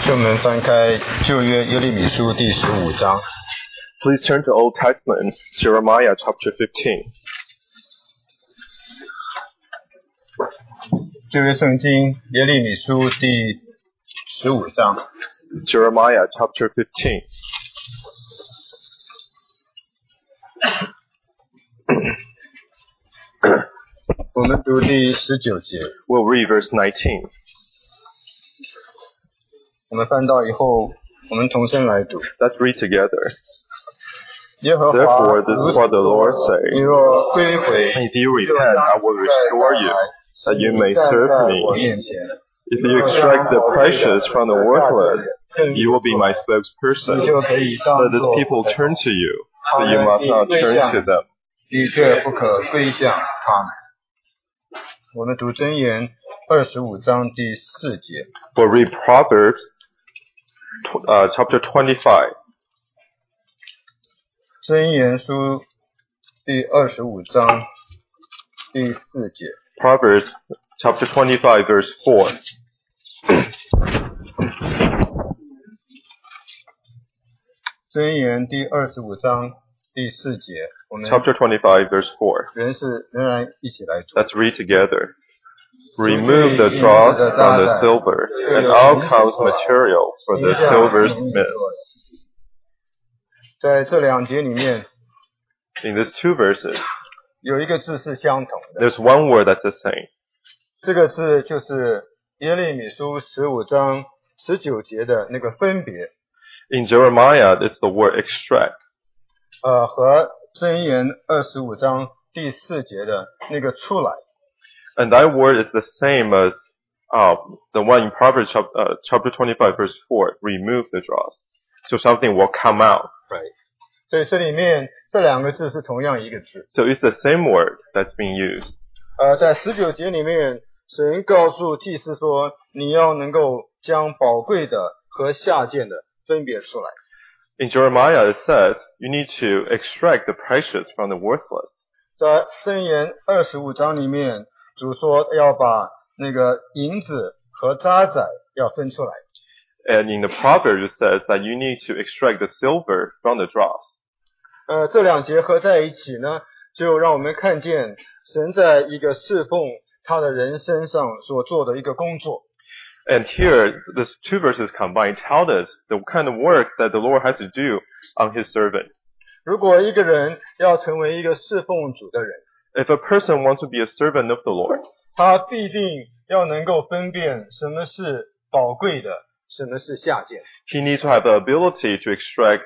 请我们翻开旧约耶利米书第15章。 Please turn to Old Testament, Jeremiah chapter 15. 旧约圣经耶利米书第15章。 Jeremiah chapter 15. 我们读第19节。 We'll read verse 19. 我们翻到以后，我们同声来读。 Let's read together. 耶和华 Therefore, this is what the Lord 你 says. 若归回， If you repent, I will restore you, that you may 站 serve 在 me. 我面前。 If you extract the precious from the worthless, you will be my 你 spokesperson. 就可以当 Let 作 this people turn to you, but you must not turn to them. 你却不可归向他们。我们读箴言25章第4节。 We'll read Proverbs chapter 25. 箴言书第25章第4节。 Proverbs chapter 25 verse 4. 箴言第25章第4节，我们 Chapter 25 verse 4. 仍然一起来读。 Let's read together. Remove the dross from the silver, and out comes material for the silversmith. 在这2节里面， In these two verses, 有一个字是相同的， there's one word that's the same. 这个字就是耶利米书15章19节的那个分别， In Jeremiah, it's the word extract. 和箴言25章第4节的那个出来。 And that word is the same as the one in Proverbs chapter 25 verse 4, remove the dross. So something will come out. 所以这里面这2个字是同样一个字。 So it's the same word that's being used. 在19节里面，神告诉祭司说，你要能够将宝贵的和下贱的分别出来。 In Jeremiah, it says you need to extract the precious from the worthless. 在箴言25章里面，主说要把那个银子和渣滓要分出来。 And in the Proverbs, it says that you need to extract the silver from the dross. 这2节合在一起呢，就让我们看见神在一个侍奉他的人身上所做的一个工作。 And here, these two verses combined tell us the kind of work that the Lord has to do on his servant. 如果一个人要成为一个侍奉主的人， If a person wants to be a servant of the Lord, 他必定要能够分辨什么是宝贵的，什么是下贱。 he needs to have the ability to extract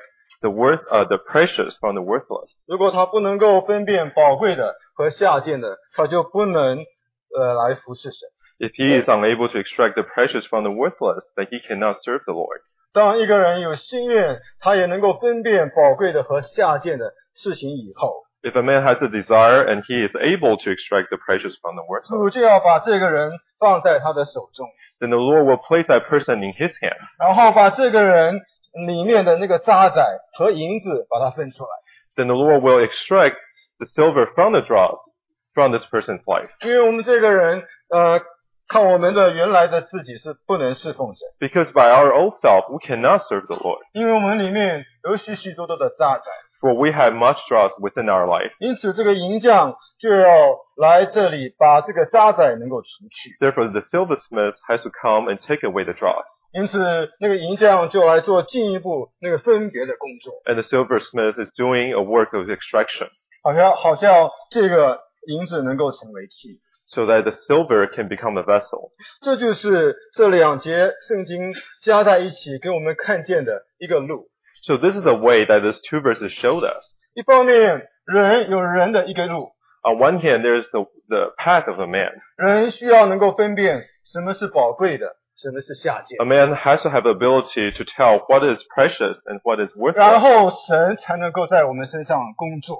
the precious from the worthless. 如果他不能够分辨宝贵的和下贱的，他就不能来服侍神。 If he is unable to extract the precious from the worthless, then he cannot serve the Lord. 当一个人有心愿，他也能够分辨宝贵的和下贱的事情以后， If a man has a desire and he is able to extract the precious from the worthless, 主就要把这个人放在他的手中， then the Lord will place that person in his hand. 然后把这个人里面的那个渣滓和银子把它分出来。 Then the Lord will extract the silver from the dross from this person's life. 因为我们这个人看我们的原来的自己是不能侍奉神， Because by our old self, we cannot serve the Lord. 因为我们里面有许许多多的渣滓， For we have much dross within our life. 因此这个银匠就要来这里把这个渣滓能够除去。 Therefore, the silversmith has to come and take away the dross. 因此那个银匠就来做进一步那个分别的工作， And the silversmith is doing a work of extraction 好像这个银子能够成为器。 so that the silver can become a vessel. 这就是这2节圣经加在一起给我们看见的一个路。 So this is the way that these two verses showed us. 一方面，人有人的一个路， On one hand, there's the path of a man. 人需要能够分辨什么是宝贵的，什么是下贱 A，man has to have the ability to tell what is precious and what is 然 worthless. 后神才能够在我们身上工作，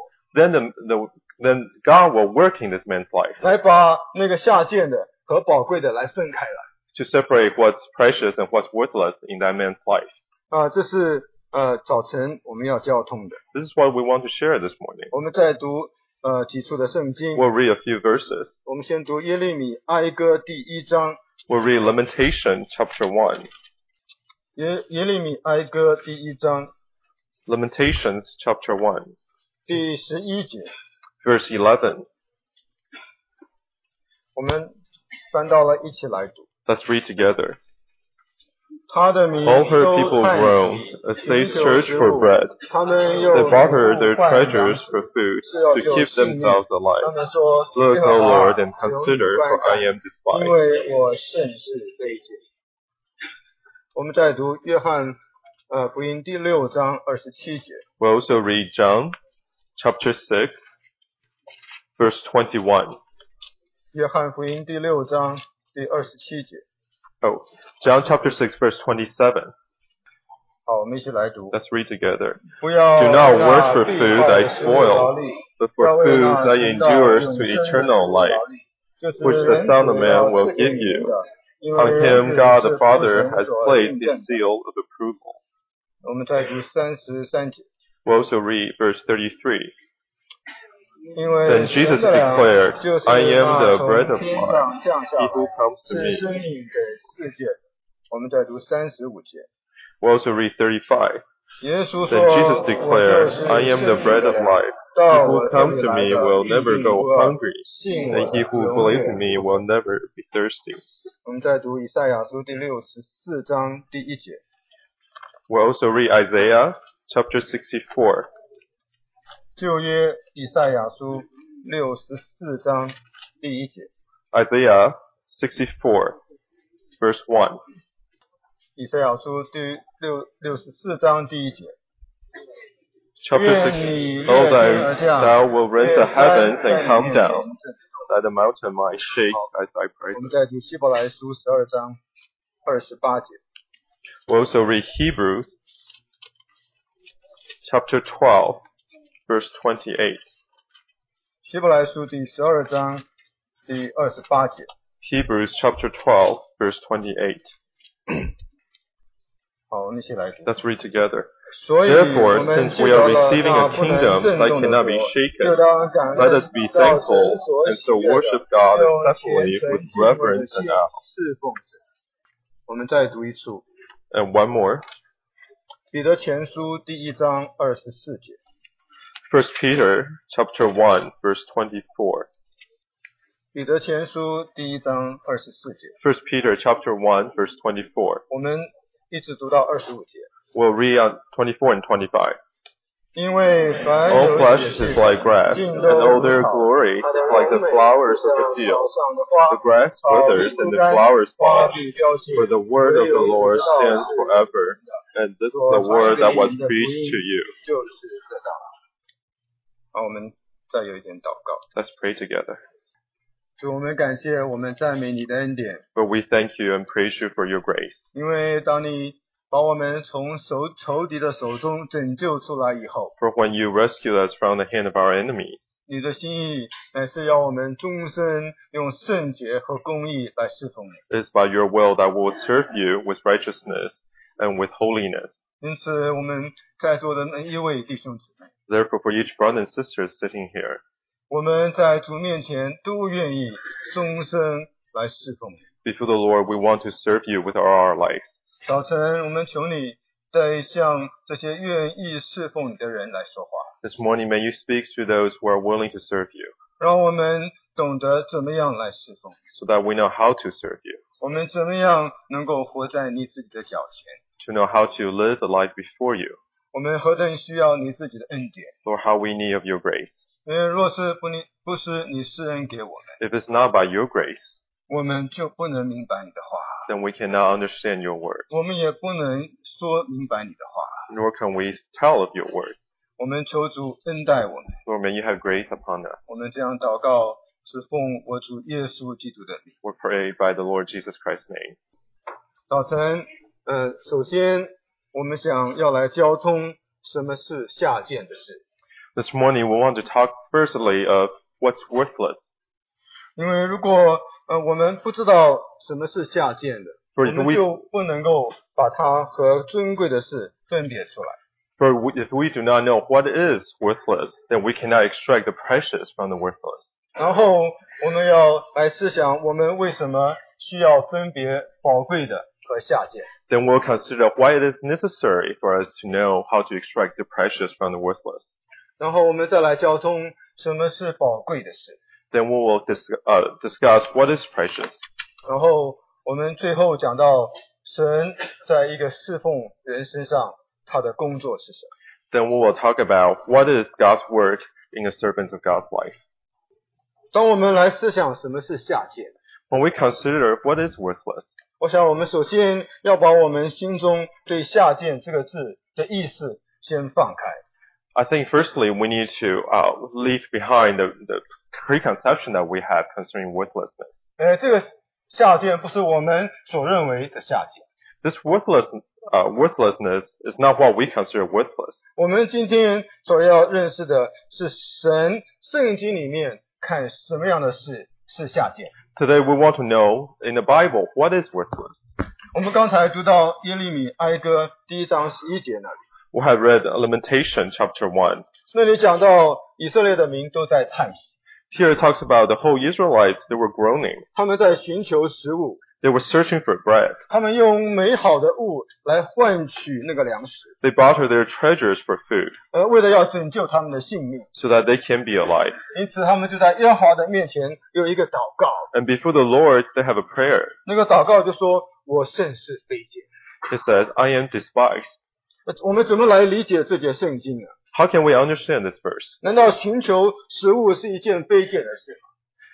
Then God will work in this man's life 来把那个下贱的和宝贵的来分开来。 to separate what's precious and what's worthless in that man's life. 这是早晨我们要交通的。 This is what we want to share this morning. 我们再读几处的圣经。 We'll read a few verses. 我们先读耶利米哀歌第1章。 We'll read Lamentation chapter 1. 耶利米哀歌第1章 Lamentations chapter 1, 第11节， verse 11. 我们翻到了，一起来读。 Let's read together. 他的民 All her 都 people 叹 groaned 息， as they 寻求 searched 食 for 物， bread. 他们又 They brought her their 换粮 treasures 食 for food 是要 to 有 keep 信念。 themselves 他 alive. 们说 Look, 耶 O 和华 Lord, and 求你 consider, 观 for I 看， am 因 despised. 为我甚是卑贱。我们再读约翰福音第6章27节。 We'll also read John chapter 6, verse 21. 约翰福音第6章第27节。 Oh, John chapter 6, verse 27. 好，我们一起来读。 Let's read together. 不要 Do not 为那 work for 必 food 坏 that 的 is 食物劳 spoiled, 力， but 要 for 为 food 那 that 存到 endures 永 to 生的食 eternal 物 life, 劳力，就是 which the 人 Son of 子 Man 要 will 赐给 give 你们 you. 的，因为 On 人 him 子 God 是 the 父 Father 神 has 所 placed 印 his 证的。 seal of approval. 我们再读33节。 We'll also read verse 33. 因为 Then 神 Jesus 的粮 declared, 就是 I am 那 the 从 bread of 天 life. 上降下 He who 来， comes to 是 me. 生命给世界的。我们再读35节。 We'll also read 35. 耶稣 Then 说： Jesus 我就 declared, 是 I am 生 the 命 bread 的 of 粮， life. He 到 who 我这 comes 里 to 来 me 的 will 必 never 定 go 不饿， hungry, 信我 and 的 he who 永 believes 远 in me 不 will 渴。 never be thirsty. 我们再读以赛亚书第64章第1节。 We'll also read Isaiah chapter 64. 旧约以赛亚书64章第1节。 Isaiah 64, verse 1. 以赛亚书第64章第1节。 Chapter 愿 6. 你 Oh, 裂天而 thou 降， will rend 愿 the 山 heavens 在 and 你 come 面 down, 前震动。 that the mountain might shake as I 我 praise. 们再读希伯来书12章28节。 We'll also read Hebrews chapter 12, verse 28. 希伯来书第12章第28节。 Hebrews chapter 12, verse 28. 好，我们一起来读。 Let's read together. 所以 Therefore, 我们 since 接 we 着 are 了 receiving 那 a 不能 kingdom 震 that 动的 cannot 国， be 就 shaken, 当感 let 恩 us be 到神 thankful 所 and 喜 so 悦的， worship God 用 acceptably 虔 with 诚敬畏的 reverence 心 and awe. 侍奉神。我们再读一处， And one more. 彼得前书第1章24节。 1 Peter chapter 1, verse 24. 彼得前书第1章24节， 1 Peter chapter 1, verse 24. 我们一直读到25节。 We'll read on 24 and 25. 因为凡 All 有 flesh 血 is 气 like grass, 尽 and 都 all 如 their 草， glory 它的 is like 荣 the 美 flowers 就 of 像 the 草 field. 上的花， The grass 草 withers 必枯 and the 干， flowers 花 fall, 必凋谢， but the word 唯 of the 有 Lord 直到 stands 世 forever. And this is 所 the 传 word 给 that 你 was 们的福 preached 音 to you. 就是这道。好，我们再有一点祷告。 Let's pray together. 主，我们感谢我们赞美你的恩典， But we thank you and praise you for your grace. 因为当你把我们从仇敌的手中拯救出来以后， For when you rescued us from the hand of our enemies, 你的心意乃是要我们终身用圣洁和公义来侍奉你。 it is by your will that we will serve you with righteousness and with holiness. 因此，我们在座的每一位弟兄姊妹， Therefore, for each brother and sister sitting here, 我们在主面前都愿意终身来侍奉你。 before the Lord, we want to serve you with all our lives. 早晨，我们求你再向这些愿意侍奉你的人来说话， This morning, may you speak to those who are willing to serve you, 让我们懂得怎么样来侍奉你， so that we know how to serve you, 我们怎么样能够活在你自己的脚前， to know how to live the life before you, 我们何等需要你自己的恩典， or how we need of your grace. 因为若是不是你施恩给我们， If it's not by your grace, 我们就不能明白你的话， then we cannot understand your words, 我们也不能说明白你的话。 nor can we tell of your words. 我们求主恩待我们， Lord, may you have grace upon us. 我们这样祷告是奉我主耶稣基督的名。 We pray by the Lord Jesus Christ's name. 早晨，首先我们想要来交通什么是下贱的事， This morning, we want to talk firstly of what's worthless. 因为如果我们不知道什么是下贱的，我 For 们就不能够把它和尊贵的事分别出来。 if we do not know what is worthless, then we cannot extract the precious from the worthless. 然后我们要来思想，我们为什么需要分别宝贵的和下贱。 then we'll consider why it is necessary for us to know how to extract the precious from the worthless. 然后我们再来交通什么是宝贵的事。 Then we will discuss what is precious. 然后我们最后讲到神在一个侍奉人身上他的工作是什么。 Then we will talk about what is God's work in the servants of God's life. 当我们来思想什么是下贱， When we consider what is worthless, 我想我们首先要把我们心中对下贱这个字的意思先放开。 I think firstly we need to leave behind the preconception that we have concerning worthlessness. 这个下贱不是我们所认为的下贱。 This worthlessness is not what we consider worthless. 我们今天所要认识的是神圣经里面看什么样的事是下贱。 Today we want to know in the Bible what is worthless. 我们刚才读到耶利米哀歌1章11节那里， We have read Lamentation chapter 1. 那里讲到以色列的民都在叹息， Here it talks about the whole Israelites, they were groaning. 他们在寻求食物， They were searching for bread. 他们用美好的物来换取那个粮食， They barter their treasures for food 为了要拯救他们的性命， so that they can be alive. 因此他们就在耶和华的面前有一个祷告， And before the Lord, they have a prayer. 那个祷告就说：“我甚是卑贱。 It says, I am despised. ” 我们怎么来理解这节圣经呢？ How can we understand this verse? 难道寻求食物是一件卑贱的事吗？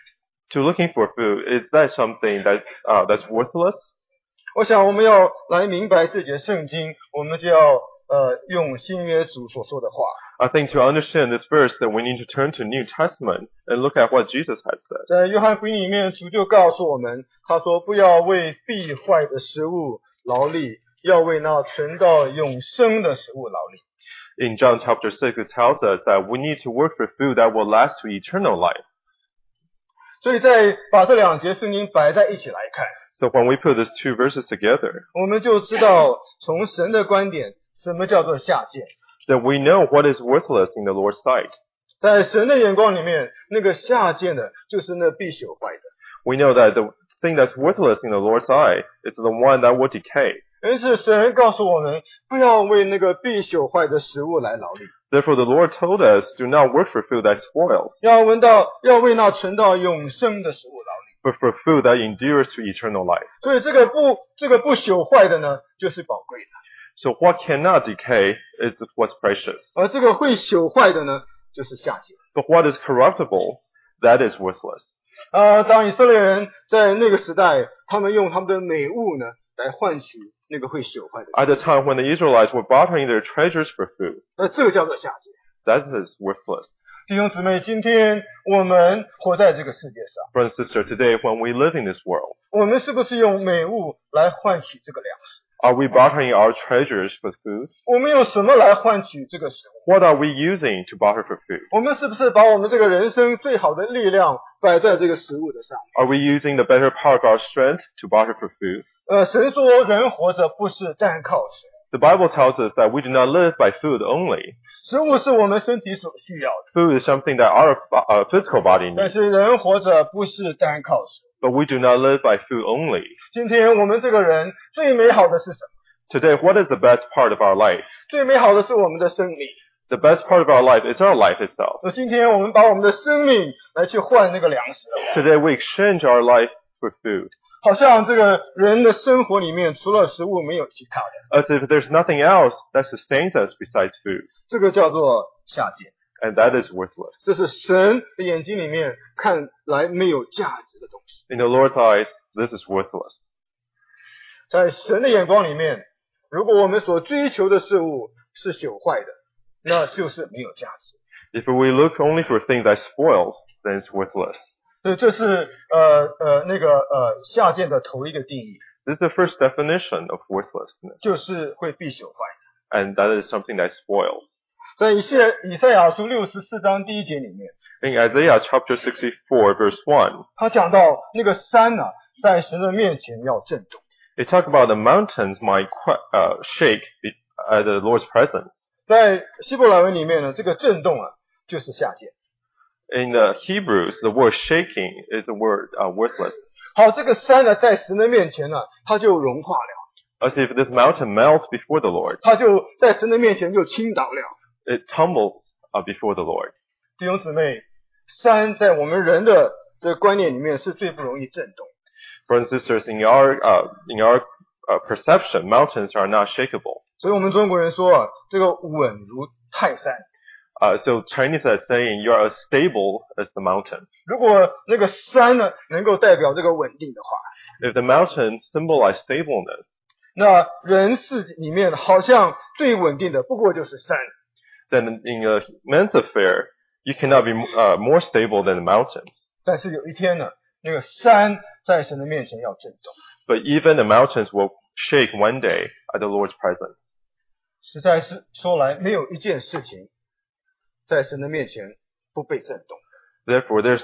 To looking for food, is that something that's worthless? 我想我们要来明白这节圣经，我们就要用新约主所说的话。 I think to understand this verse that we need to turn to New Testament and look at what Jesus has said. 在约翰福音里面，主就告诉我们，他说：“不要为必坏的食物劳力，要为那存到永生的食物劳力。” In John chapter 6, it tells us that we need to work for food that will last to eternal life. 所以在把这两节圣经摆在一起来看， So when we put these two verses together, 我们就知道从神的观点，什么叫做下贱。 then we know what is worthless in the Lord's sight. 在神的眼光里面，那个下贱的，就是那必朽坏的。 We know that the thing that's worthless in the Lord's eye is the one that will decay. 因此，神告诉我们，不要为那个必朽坏的食物来劳力， Therefore the Lord told us, do not work for food that spoils, 要为那存到永生的食物劳力。 but for food that endures to eternal life. 所以这个不朽坏的呢，就是宝贵的； So what cannot decay is what's precious. 而这个会朽坏的呢，就是下贱。 But what is corruptible, that is worthless. 当以色列人在那个时代，他们用他们的美物呢，来换取那个会朽坏的， At the time when the Israelites were bartering their treasures for food, 这个叫做下贱。 that is worthless. 弟兄姊妹，今天我们活在这个世界上， Brother and sister, today when we live in this world, 我们是不是用美物来换取这个粮食？ are we bartering our treasures for food? 我们用什么来换取这个食物？ What are we using to barter for food? 我们是不是把我们这个人生最好的力量摆在这个食物的上面？ Are we using the better part of our strength to barter for food? 神说人活着不是单靠食， The Bible tells us that we do not live by food only. 食物是我们身体所需要的， Food is something that our physical body 但 needs, 是人活着不是单靠食。 but we do not live by food only. 今天我们这个人最美好的是什么？ Today, what is the best part of our life? 最美好的是我们的生命。 The best part of our life is our life itself. 今天我们把我们的生命来去换那个粮食， Today, we exchange our life for food, 好像这个人的生活里面除了食物没有其他的， as if there's nothing else that sustains us besides food, 这个叫做下贱。 and that is worthless. 这是神的眼睛里面看来没有价值的东西， In the Lord's eyes, this is worthless. 在神的眼光里面，如果我们所追求的事物是朽坏的，那就是没有价值。 If we look only for things that spoils, then it's worthless. 所以这是下贱的头一个定义， This is the first definition of worthlessness, 就是会必朽坏的。 and that is something that spoils. 在以赛亚书64章第1节里面， In Isaiah chapter 64, verse 1, 他讲到那个山啊，在神的面前要震动。 it talks about the mountains might shake at the Lord's presence. 在希伯来文里面呢，这个震动啊，就是下贱。 In the Hebrews, the word shaking is the word worthless. 好，这个山呢，在神的面前呢，它就融化了。 As if this mountain melts before the Lord. 它就在神的面前就倾倒了。 It tumbles before the Lord. 弟兄姊妹，山在我们人的这个观念里面是最不容易震动。 Brothers and sisters, in our perception, mountains are not shakeable. 所以我们中国人说啊，这个稳如泰山。 So Chinese are saying you are as stable as the mountain. 如果那个山呢能够代表这个稳定的话， If the mountain symbolizes stableness, 那人世里面好像最稳定的不过就是山。 then in a man's affair, you cannot be more stable than the mountains. 但是有一天呢，那个山在神的面前要震动。 But even the mountains will shake one day at the Lord's presence. 实在是说来，没有一件事情在神的面前不被震动。 Therefore, there's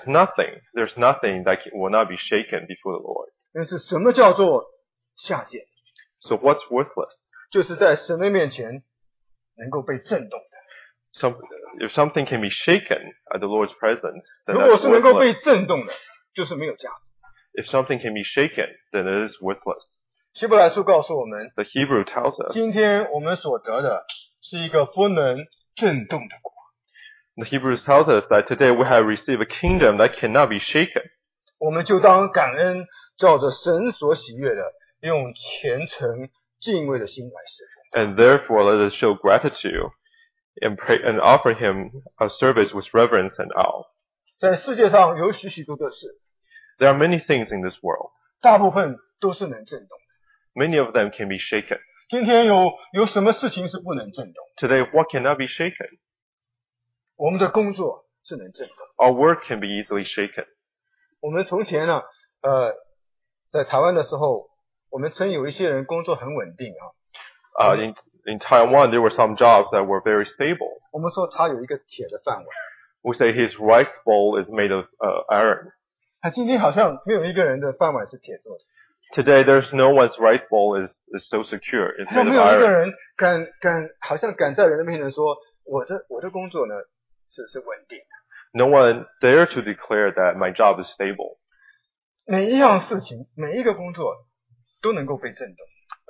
nothing that will not be shaken before the Lord. 但是什么叫做下贱？ So what's worthless? 就是在神的面前能够被震动的。 If something can be shaken at the Lord's presence, then 如果 that's 是能够被 worthless. 震动的，就是没有价值。 If something can be shaken, then it is worthless. 希伯来书告诉我们， The Hebrew tells us, 今天我们所得的是一个不能震动的国。 the Hebrews tells us that today we have received a kingdom that cannot be shaken. 我们就当感恩，照着神所喜悦的，用虔诚敬畏的心来侍奉。 And therefore, let us show gratitude and pray and offer Him a service with reverence and awe. 在世界上有许许多多的事， There are many things in this world. 大部分都是能震动的。 Many of them can be shaken. 今天有什么事情是不能震动？ Today, what cannot be shaken? 我们的工作是能震动。 Our work can be easily shaken. 我们从前呢，在台湾的时候，我们曾有一些人工作很稳定啊。 In Taiwan, there were some jobs that were very stable. 我们说他有一个铁的饭碗。 We say his rice bowl is made of iron. 他今天好像没有一个人的饭碗是铁做的， Today, there's no one's rice bowl is so secure. It's 好像 made 没 of 有一个 iron. 人好像敢在人的面前说，我的工作呢是稳定的。 No one dare to declare that my job is stable. 每一样事情，每一个工作都能够被震动。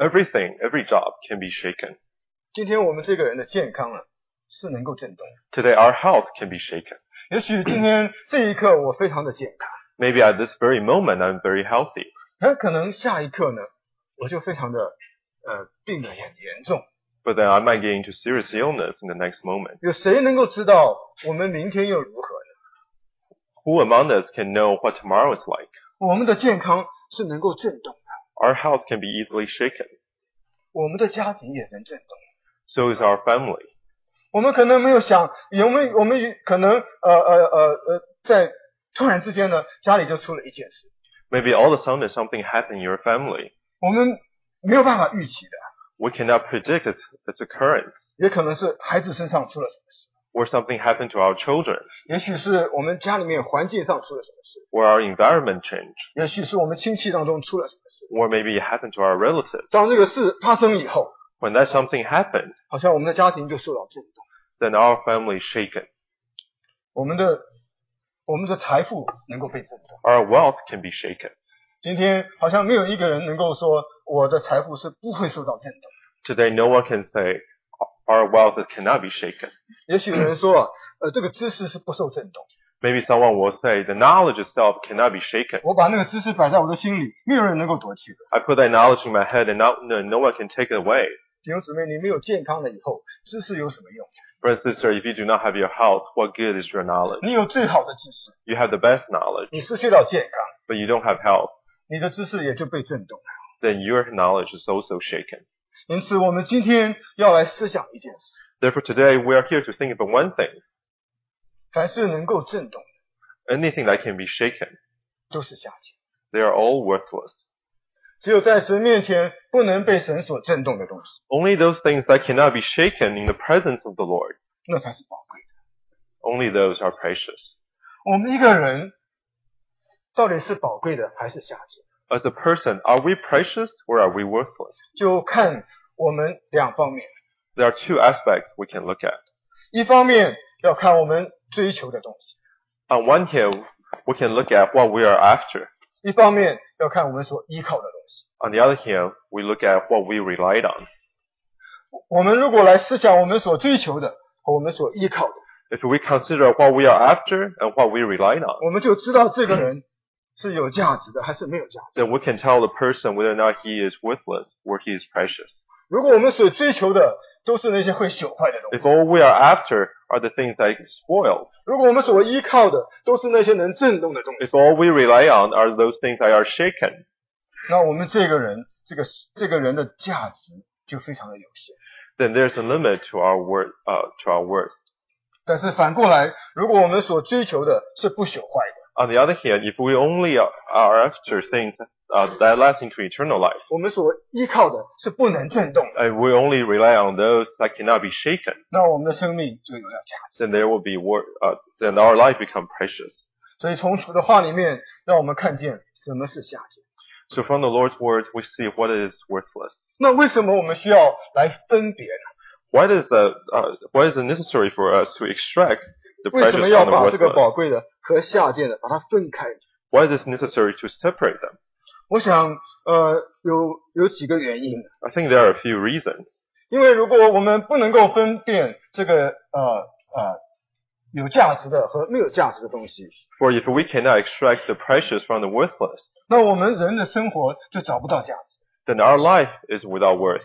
Every job can be shaken. 今天我们这个人的健康啊，是能够震动的。 Today, our health can be shaken. 也许今天这一刻我非常的健康， Maybe at this very moment, I'm very healthy. 很可能下一刻呢，我就非常的病得很严重。 But then I might get into serious illness in the next moment. 有谁能够知道我们明天又如何呢？ Who among us can know what tomorrow is like? 我们的健康是能够震动的， Our health can be easily shaken. 我们的家庭也能震动。 So is our family. 我们可能没有想，我们可能在突然之间呢，家里就出了一件事， Maybe all of a sudden something happened in your family. 我们没有办法预期的， We cannot predict its occurrence. 也可能是孩子身上出了什么事， Or something happened to our children. 也许是我们家里面环境上出了什么事， Or our environment changed. 也许是我们亲戚当中出了什么事。 Or maybe it happened to our relatives. 当这个事发生以后， When that something happened, 好像我们的家庭就受到震动， then our family is shaken. 我们的财富能够被震动。 Our wealth can be shaken. 今天好像没有一个人能够说我的财富是不会受到震动。 Today, no one can say our wealth cannot be shaken. 也许有人说啊，这个知识是不受震动。 Maybe someone will say the knowledge itself cannot be shaken. 我把那个知识摆在我的心里，没有人能够夺去的。 I put that knowledge in my head and no one can take it away. 弟兄姊妹，你没有健康了以后，知识有什么用？ Brother and sister, if you do not have your health, what good is your knowledge? 你有最好的知识， You have the best knowledge, 你失去了健康， but you don't have health. 你的知识也就被震动了。 Then your knowledge is also shaken. 因此，我们今天要来思想一件事： Therefore, today we are here to think about one thing. 凡是能够震动的， Anything that can be shaken, 都是下贱。 they are all worthless. 只有在神面前不能被神所震动的东西， Only those things that cannot be shaken in the presence of the Lord, 那才是宝贵的。 only those are precious. 我们一个人到底是宝贵的还是下贱， As a person, are we precious or are we worthless? 就看我们两方面。 There are two aspects we can look at. 一方面要看我们追求的东西， On one hand, we can look at what we are after. 一方面要看我们所依靠的东西。 西。 On the other hand, we look at what we relied on. 我们如果来思想我们所追求的和我们所依靠的， If we consider what we are after and what we relied on, 我们就知道这个人是有价值的还是没有价值。 then we can tell the person whether or not he is worthless or he is precious. 如果我们所追求的都是那些会朽坏的东 If 西， all we are after are the things that spoil, 如果我们所依靠的都是那些能震动的东西， if all we rely on are those things that are shaken, 那我们这个人的价值就非常的有限。 then there's a limit to our worth. 但是反过来，如果我们所追求的是不朽坏的， On the other hand, if we only are after things that last into eternal life, 我们所依靠的是不能震动的， and we only rely on those that cannot be shaken, 那我们的生命就有了价值。 then there will be then our life become precious. 所以从主的话里面，让我们看见什么是下贱。 So from the Lord's words, we see what is worthless. 那为什么我们需要来分别呢？ Why is it necessary for us to extract the 为 precious 什么 from 要 the 把这个 worthless? 宝贵的和下贱的把它分开？ Why is it necessary to separate them? 我想，有几个原因。 I think there are a few reasons. 因为如果我们不能够分辨这个有价值的和没有价值的东西， For if we cannot extract the precious from the worthless, 那我们人的生活就找不到价值。 then our life is without worth.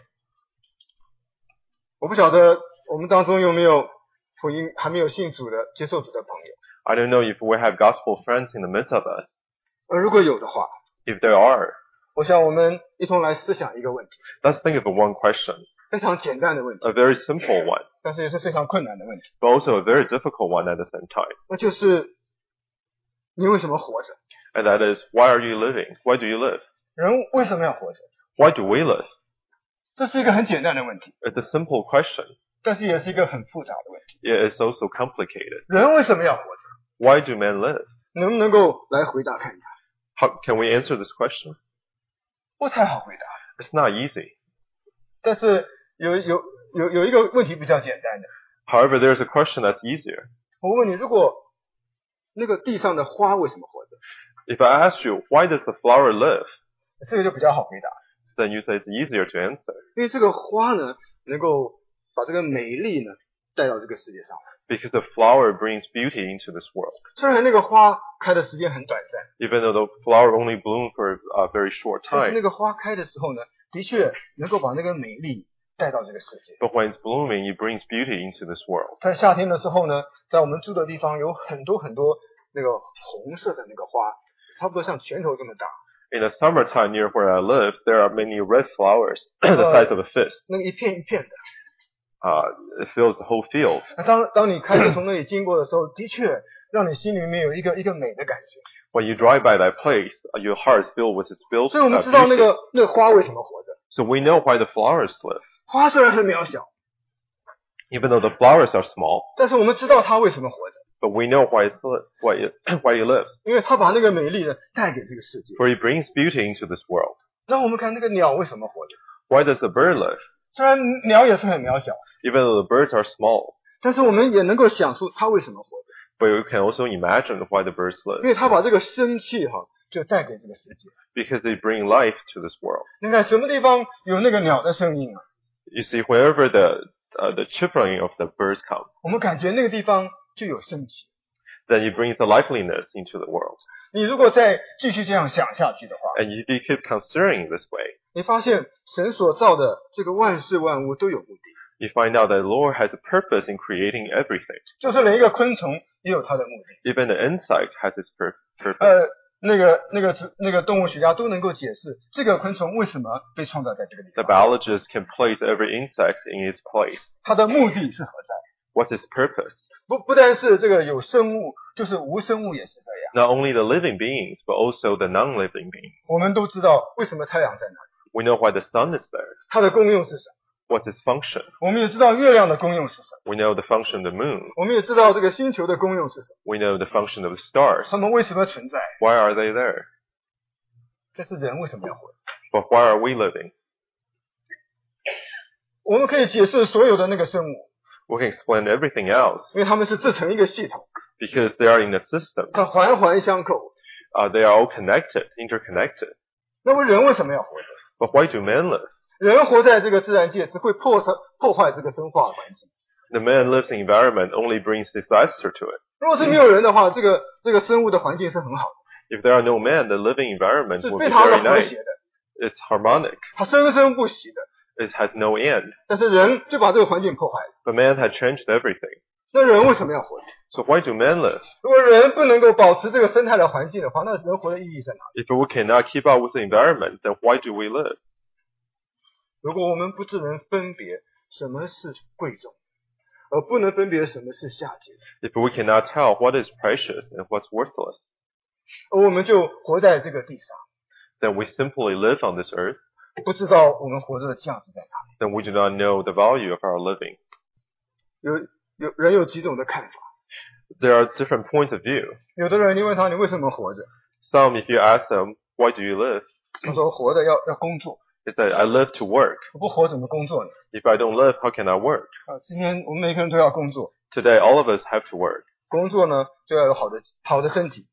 我不晓得我们当中有没有福音还没有信主的接受主的朋友， I don't know if we have gospel friends in the midst of us. 如果有的话， If there are, 我想我们一同来思想一个问题， let's think of one question, 非常简单的问题， a very simple one, 但是也是非常困难的问题， but also a very difficult one at the same time. 那就是你为什么活着？ And that is, why are you living? Why do you live? 人为什么要活着？ Why do we live? 这是一个很简单的问题， It's a simple question. 但是也是一个很复杂的问题。 It is also complicated. 人为什么要活着？ Why do men live? 能不能够来回答看看？ How can we answer this question? 不太好回答。 It's not easy. 但是有一个问题比较简单的， However, there's a question that's easier. 我问你，如果那个地上的花为什么活着？ If I ask you, why does the flower live? 这个就比较好回答， Then you say it's easier to answer. 因为这个花呢，能够把这个美丽呢带到这个世界上来。 Because the flower brings beauty into this world. 虽然那个花开的时间很短暂， Even though the flower only blooms for a very short 但是那 time. 个花开的时候呢，的确能够把那个美丽带到这个世界。 But when it's blooming, it brings beauty into this world. 在夏天的时候呢，在我们住的地方有很多那个红色的那个花，差不多像拳头这么大。 In the summertime near where I live, there are many red flowers the size of a fist. 那个一片一片的。 It fills the whole field. 当你开车从那里经过的时候，的确让你心里面有一个美的感觉。 When you drive by that place, your heart is filled with its 所以我们知道那 beauty. 个花为什么活着。 So we know why the flowers live. 花虽然很渺小， Even though the flowers are small, 但是我们知道它为什么活着， but we know why it lives. 因为它把那个美丽呢带给这个世界。 For it brings beauty into this world. 那我们看那个鸟为什么活着？ Why does the bird live? 虽然鸟也是很渺小， Even though the birds are small, 但是我们也能够想出它为什么活着， but you can also imagine why the birds 因 live. 为它把这个生气就带给这个世界。 Because they bring life to this world. 你看什么地方有那个鸟的声音啊？ You see, wherever the chirping of the birds come, 我们感觉那个地方就有生气。 then it brings the liveliness into the world. 你如果再继续这样想下去的话， And if you keep considering this way, 你发现神所造的这个万事万物都有目的， you find out that the Lord has a purpose in creating everything. 就是连一个昆虫也有它的目的。 Even the insect has its purpose. 那个动物学家都能够解释这个昆虫为什么被创造在这个地 The 方， biologist can place every insect in its place. 它的目的是何在？ What's its purpose? 不单是这个有生物，就是无生物也是这样。 Not only the living beings, but also the non-living beings. 我们都知道为什么太阳在那里， We know why the sun is there. 它的功用是什么？ What's its function? 我们也知道月亮的功用是什么， We know the function of the moon. 我们也知道这个星球的功用是什么， We know the function of the stars. 它们为什么存在？ Why are they there? 这是人为什么要活着？ But why are we living? 我们可以解释所有的那个生物， We can explain everything else 因为它们是自成一个系统， because they are in a system. 它环环相扣。 They are all connected, interconnected. 那么人为什么要活着？ But why do men live? 人活在这个自然界只会破坏这个生化环境。 The man lives in environment only brings disaster to it. 如果是没有人的话，这个生物的环境是很好的， If there are no men, the living environment 是 will 非 be 常的 very 和 nice. 谐的， It's harmonic. 它生生不息的。 It has no end. 但是人就把这个环境破坏了。 But man had changed everything. 那人为什么要活着？ So why do men live? 如果人不能够保持这个生态的环境的话，那人活的意义在哪里？ If we cannot keep up with the environment, then why do we live? 如果我们不只能分别什么是贵重，而不能分别什么是下贱， If we cannot tell what is precious and what's worthless, 而我们就活在这个地上， then we simply live on this earth. 不知道我们活着的价值在哪里。 Then we do not know the value of our living. 人有几种的看法， There are different points of view. 有的人你问他你为什么活着， Some, if you ask them, why do you live? 他说活着要工作， They say, I live to work. 不活怎么工作呢？ If I don't live, how can I work? 今天我们每个人都要工作， Today, all of us have to work. 工作呢就要有好的身体。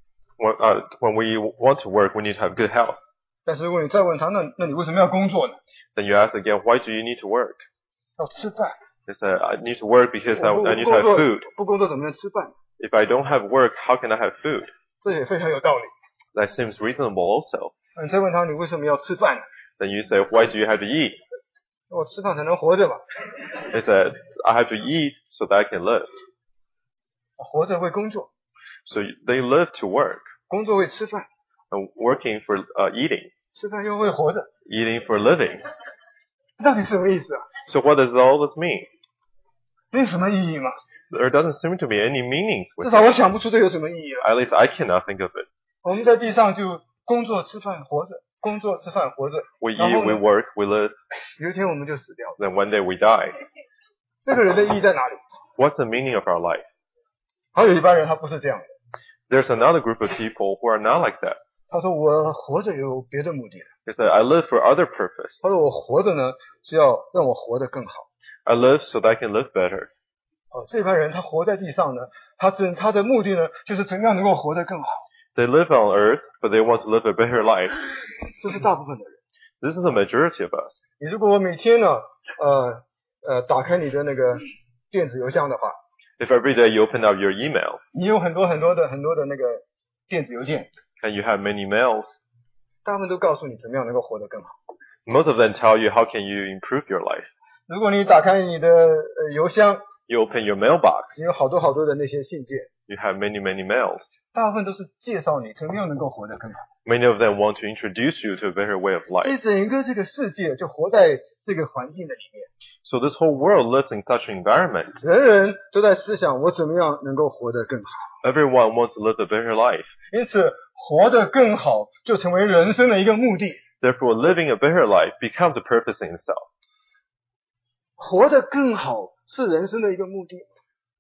When we want to work, we need to have good health. 但是如果你再问他，那你为什么要工作呢？ Then you ask again, why do you need to work? 要吃饭。 They say, I need to work because I 不 need to have food. 不工作怎么能吃饭？ If I don't have work, how can I have food? 这也非常有道理。 That seems reasonable also. 你再问他，你为什么要吃饭呢？ Then you say, why do you have to eat? 我吃饭才能活着嘛。 They said, I have to eat so that I can live. 活着为工作， So they live to work, 工作为吃饭， and working for eating, 吃饭又为活着， eating for living. 到底什么意思啊？ So what does all this mean? 没有什么意义嘛。 There doesn't seem to be any meanings 至 with 少 it. 我想不出这有什么意义了。 At least I cannot think of it. 我们在地上就工作、吃饭、活着，工作、吃饭、活着。 We 然后 eat, we 呢， work, we live, 有一天我们就死掉了。 then one day we die. 这个人的意义在哪里？ What's the meaning of our life? 还有一般人他不是这样的， There's another group of people who are not like that. 他说我活着有别的目的。 They say, I live for other purpose. 他说我活着呢是要让我活得更好。 I live so that I can live better. 这帮人他活在地上呢，他的目的呢就是怎么样能够活得更好。 They live on earth, but they want to live a better life. 这是大部分的人。 This is the majority of us. 你如果每天呢，打开你的那个电子邮箱的话， If every day you open up your email 你有很多的那个电子邮件， and you have many mails, 大部分都告诉你怎么样能够活得更好。 most of them tell you how can you improve your life. 如果你打开你的邮箱， You open your mailbox, 你有好多的那些信件， you have many mails. 大部分都是介绍你怎么样能够活得更好。 Many of them want to introduce you to a better way of 所以 life. 整个这个世界就活在这个环境的里面， So this whole world lives in such an environment. 人人都在思想我怎么样能够活得更好。 Everyone wants to live a better life. 因此，活得更好就成为人生的一个目的。 Therefore, living a better life becomes a purpose in itself. 活得更好是人生的一个目的。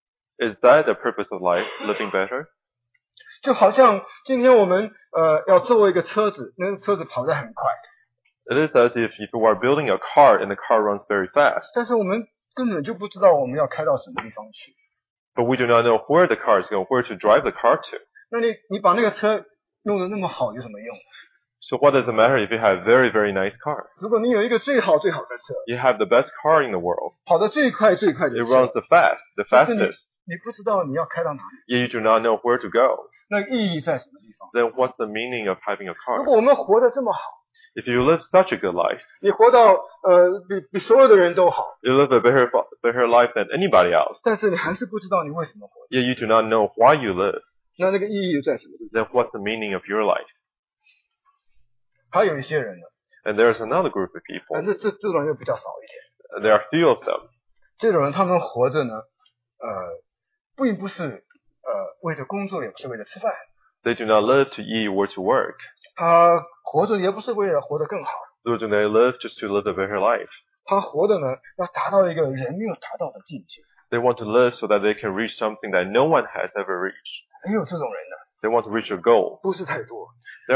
Is that the purpose of life, living better? 就好像今天我们要做一个车子，那个车子跑得很快， It is as if you are building a car and the car runs very fast, 但是我们根本就不知道我们要开到什么地方去。 but we do not know where the car is going, where to drive the car to. 那你把那个车弄得那么好有什么用？ So what does it matter if you have a very, very nice car? 如果你有一个最好的车， You have the best car in the world. 跑得最快的 It 车， runs the fastest. 你不知道你要开到哪里， Yet you do not know where to go. 那意义在什么地方？ Then what's the meaning of having a 如 car? 果我们活得这么好， If you live such a good life, 你活到比所有的人都好， you live a better life than anybody else. 但是你还是不知道你为什么活着， Yet you do not know why you live. 那个意义在什么地方？ Then what's the meaning of your life? 还有一些人呢， And there's another group of people. 这种人就比较少一点。 There are few of them. 这种人他们活着呢，并不是为了工作，也不是为了吃饭， They do not live to eat or to work. 他活着也不是为了活得更好， Nor do they live just to live a better life. 他活着呢要达到一个人没有达到的境界。 They want to live so that they can reach something that no one has ever reached. 也有这种人的， They want to reach a goal. 不是太多。 There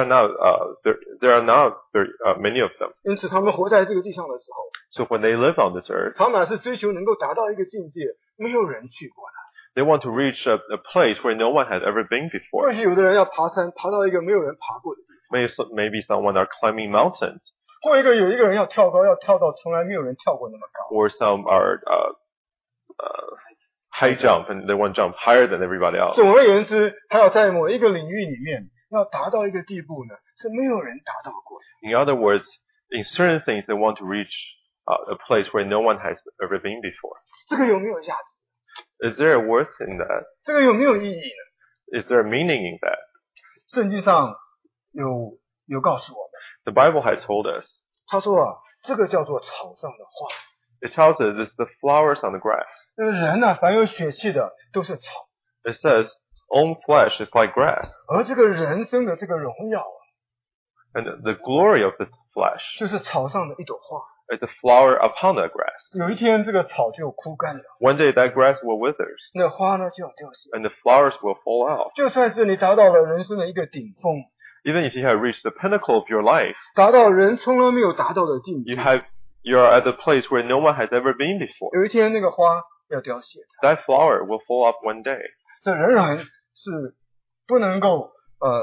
are not very many of them. 因此，他们活在这个地上的时候， So when they live on this earth, 他们是追求能够达到一个境界，没有人去过的。 they want to reach a place where no one has ever been 或 before. 许有的人要爬山，爬到一个没有人爬过的地方。 Maybe someone are climbing mountains, 或有一个人要跳高，要跳到从来没有人跳过那么高。 or some are high jump and they want to jump higher than everybody else. 总而言之，他要在某一个领域里面要达到一个地步呢，是没有人达到过的。 In other words, in certain things they want to reach a place where no one has ever been before. 这个有没有价值？ Is there a worth in that? 这个有没有意义呢？ Is there a meaning in that? 圣经上有告诉我们， The Bible has told us. 他说啊，这个叫做草上的花。 It tells us it's the flowers on the grass. 那个人呢，凡有血气的都是草， It says, own flesh is like grass. 而这个人生的这个荣耀啊， And the glory of the flesh 就是草上的一朵花。 is the flower upon the grass. 有一天，这个草就枯干了， One day that grass will wither, 那花呢就要凋谢。 and the flowers will fall out. 就算是你达到了人生的一个顶峰， Even if you have reached the pinnacle of your life, 达到人从来没有达到的境界， you're at the place where no one has ever been before. 有一天那个花要凋谢， That flower will fall up one day. 这仍然是不能够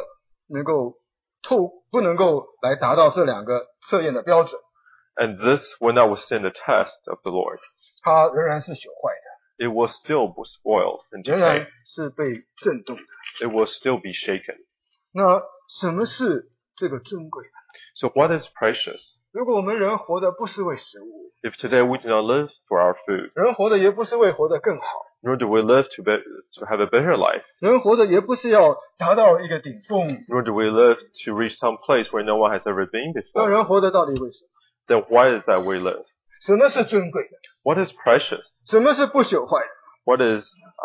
不能够来达到这两个测验的标准， And this will not withstand the test of the Lord. 它仍然是朽坏的， It will still be spoiled and 仍然 decay. 是被震动的。 It will still be shaken. 那什么是这个尊贵的？ So what is precious? 如果我们人活的不是为食物， If today we do not live for our food, 人活的也不是为活得更好， nor do we live to have a better life, 人活的也不是要达到一个顶峰， nor do we live to reach some place where no one has ever been 那 before, 人活的到底为什么？ then why is that we live? 什么是尊贵的？ What is precious? 什么是不朽坏的？ What is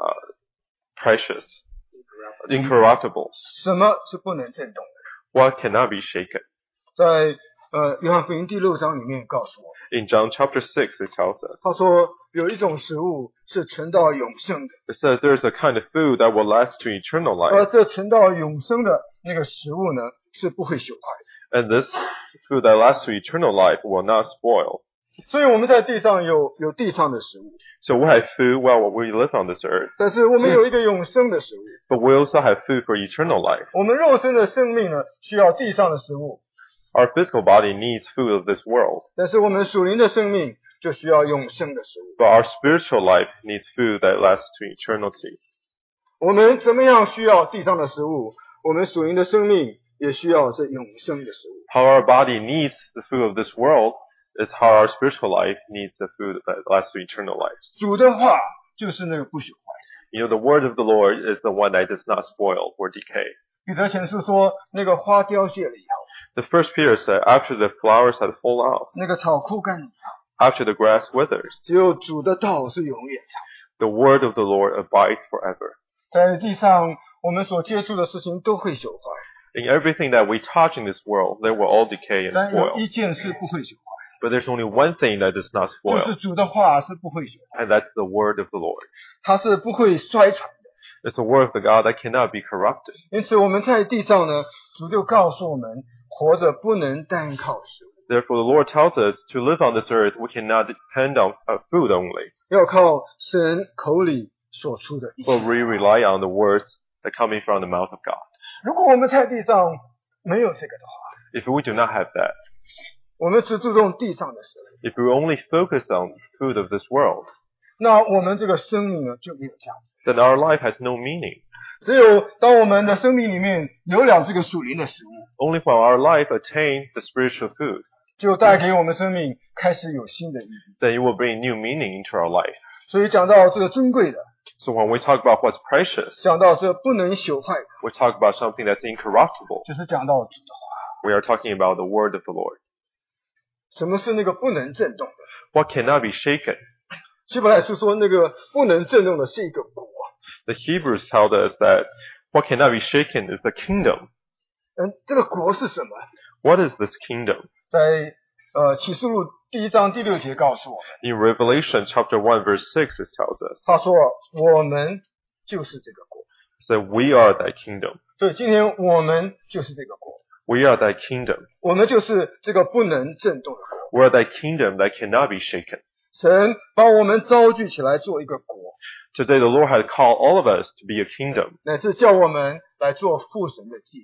precious? Incorruptible. 什么是不能震动的？ What cannot be shaken? 在约翰福音第6章里面告诉我们， In John chapter 6, it tells us. 他说有一种食物是存到永生的， It says there's a kind of food that will last to eternal 而 life. 这存到永生的那个食物呢，是不会朽坏 And this food that lasts to eternal life will not spoil. 的。所以我们在地上有地上的食物， So we have food while we live on this earth. 但是我们有一个永生的食物。 But we also have food for eternal life. 我们肉身的生命呢，需要地上的食物， Our physical body needs food of this world. 但是我们属灵的生命就需要永生的食物。 But our spiritual life needs food that lasts to eternity. 我们怎么样需要地上的食物，我们属灵的生命也需要这永生的食物。 How our body needs the food of this world is how our spiritual life needs the food that lasts to eternal life. 主的话就是那个不朽坏。 You know, the word of the Lord is the one that does not spoil or decay. 彼得前书说，那个花凋谢了以后， The first Peter said, after the flowers had fallen out, 那个草枯干了以后， after the grass withers, 只有主的道是永远长。 the word of the Lord abides forever. 在地上，我们所接触的事情都会朽坏， In everything that we touch in this world, they will all decay and 但有 spoil. 一件事不会朽坏， But there's only one thing that does not 就 spoil, 是主的话是不会朽坏， and that's the word of the Lord. 它是不会衰残的。 It's the word of the God that cannot be corrupted. 因此我们在地上呢，主就告诉我们，活着不能单靠食物， Therefore, the Lord tells us to live on this earth, we cannot depend on food only, 要靠神口里所出的一 but 切。 we rely on the words that coming from the mouth of God. 如果我们在地上没有这个的话， If we do not have that, 我们只注重地上的食物， if we only focus on food of this world, 那我们这个生命呢就没有价值。 then our life has no meaning. 只有当我们的生命里面有了这个属灵的食物， Only when our life attains the spiritual food, 就带给我们生命开始有新的意义。 then it will bring new meaning into our life. 所以讲到这个尊贵的， So when we talk about what's precious, 讲到这不能朽坏的， we talk about something that's incorruptible. 就是讲到主的话。 We are talking about the word of the Lord. 什么是那个不能震动的？ What cannot be shaken? 希伯来书说，那个不能震动的是一个国。 The Hebrews tell us that what cannot be shaken is the kingdom. 这个国是什么？ What is this kingdom? 在启示录1章第6节告诉我们， In Revelation chapter 1 verse 6 it tells us 他说我们就是这个国。 that we are thy kingdom. 所以今天我们就是这个国， We are thy kingdom. 我们就是这个不能震动的国。 We are thy kingdom that cannot be shaken. 神把我们召聚起来做一个国， Today the Lord has called all of us to be a kingdom, 乃是叫我们来做父神的祭司。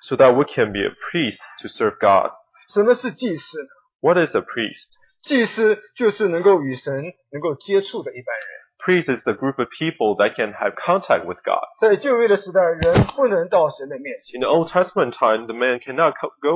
so that we can be a priest to serve God. 什么是祭司呢？ What is a priest? 祭司就是能够与神能够接触的一般人。 Priest is the group of people that can have contact with God. 在旧约的时代，人不能到神的面前， In the Old Testament time, the man cannot go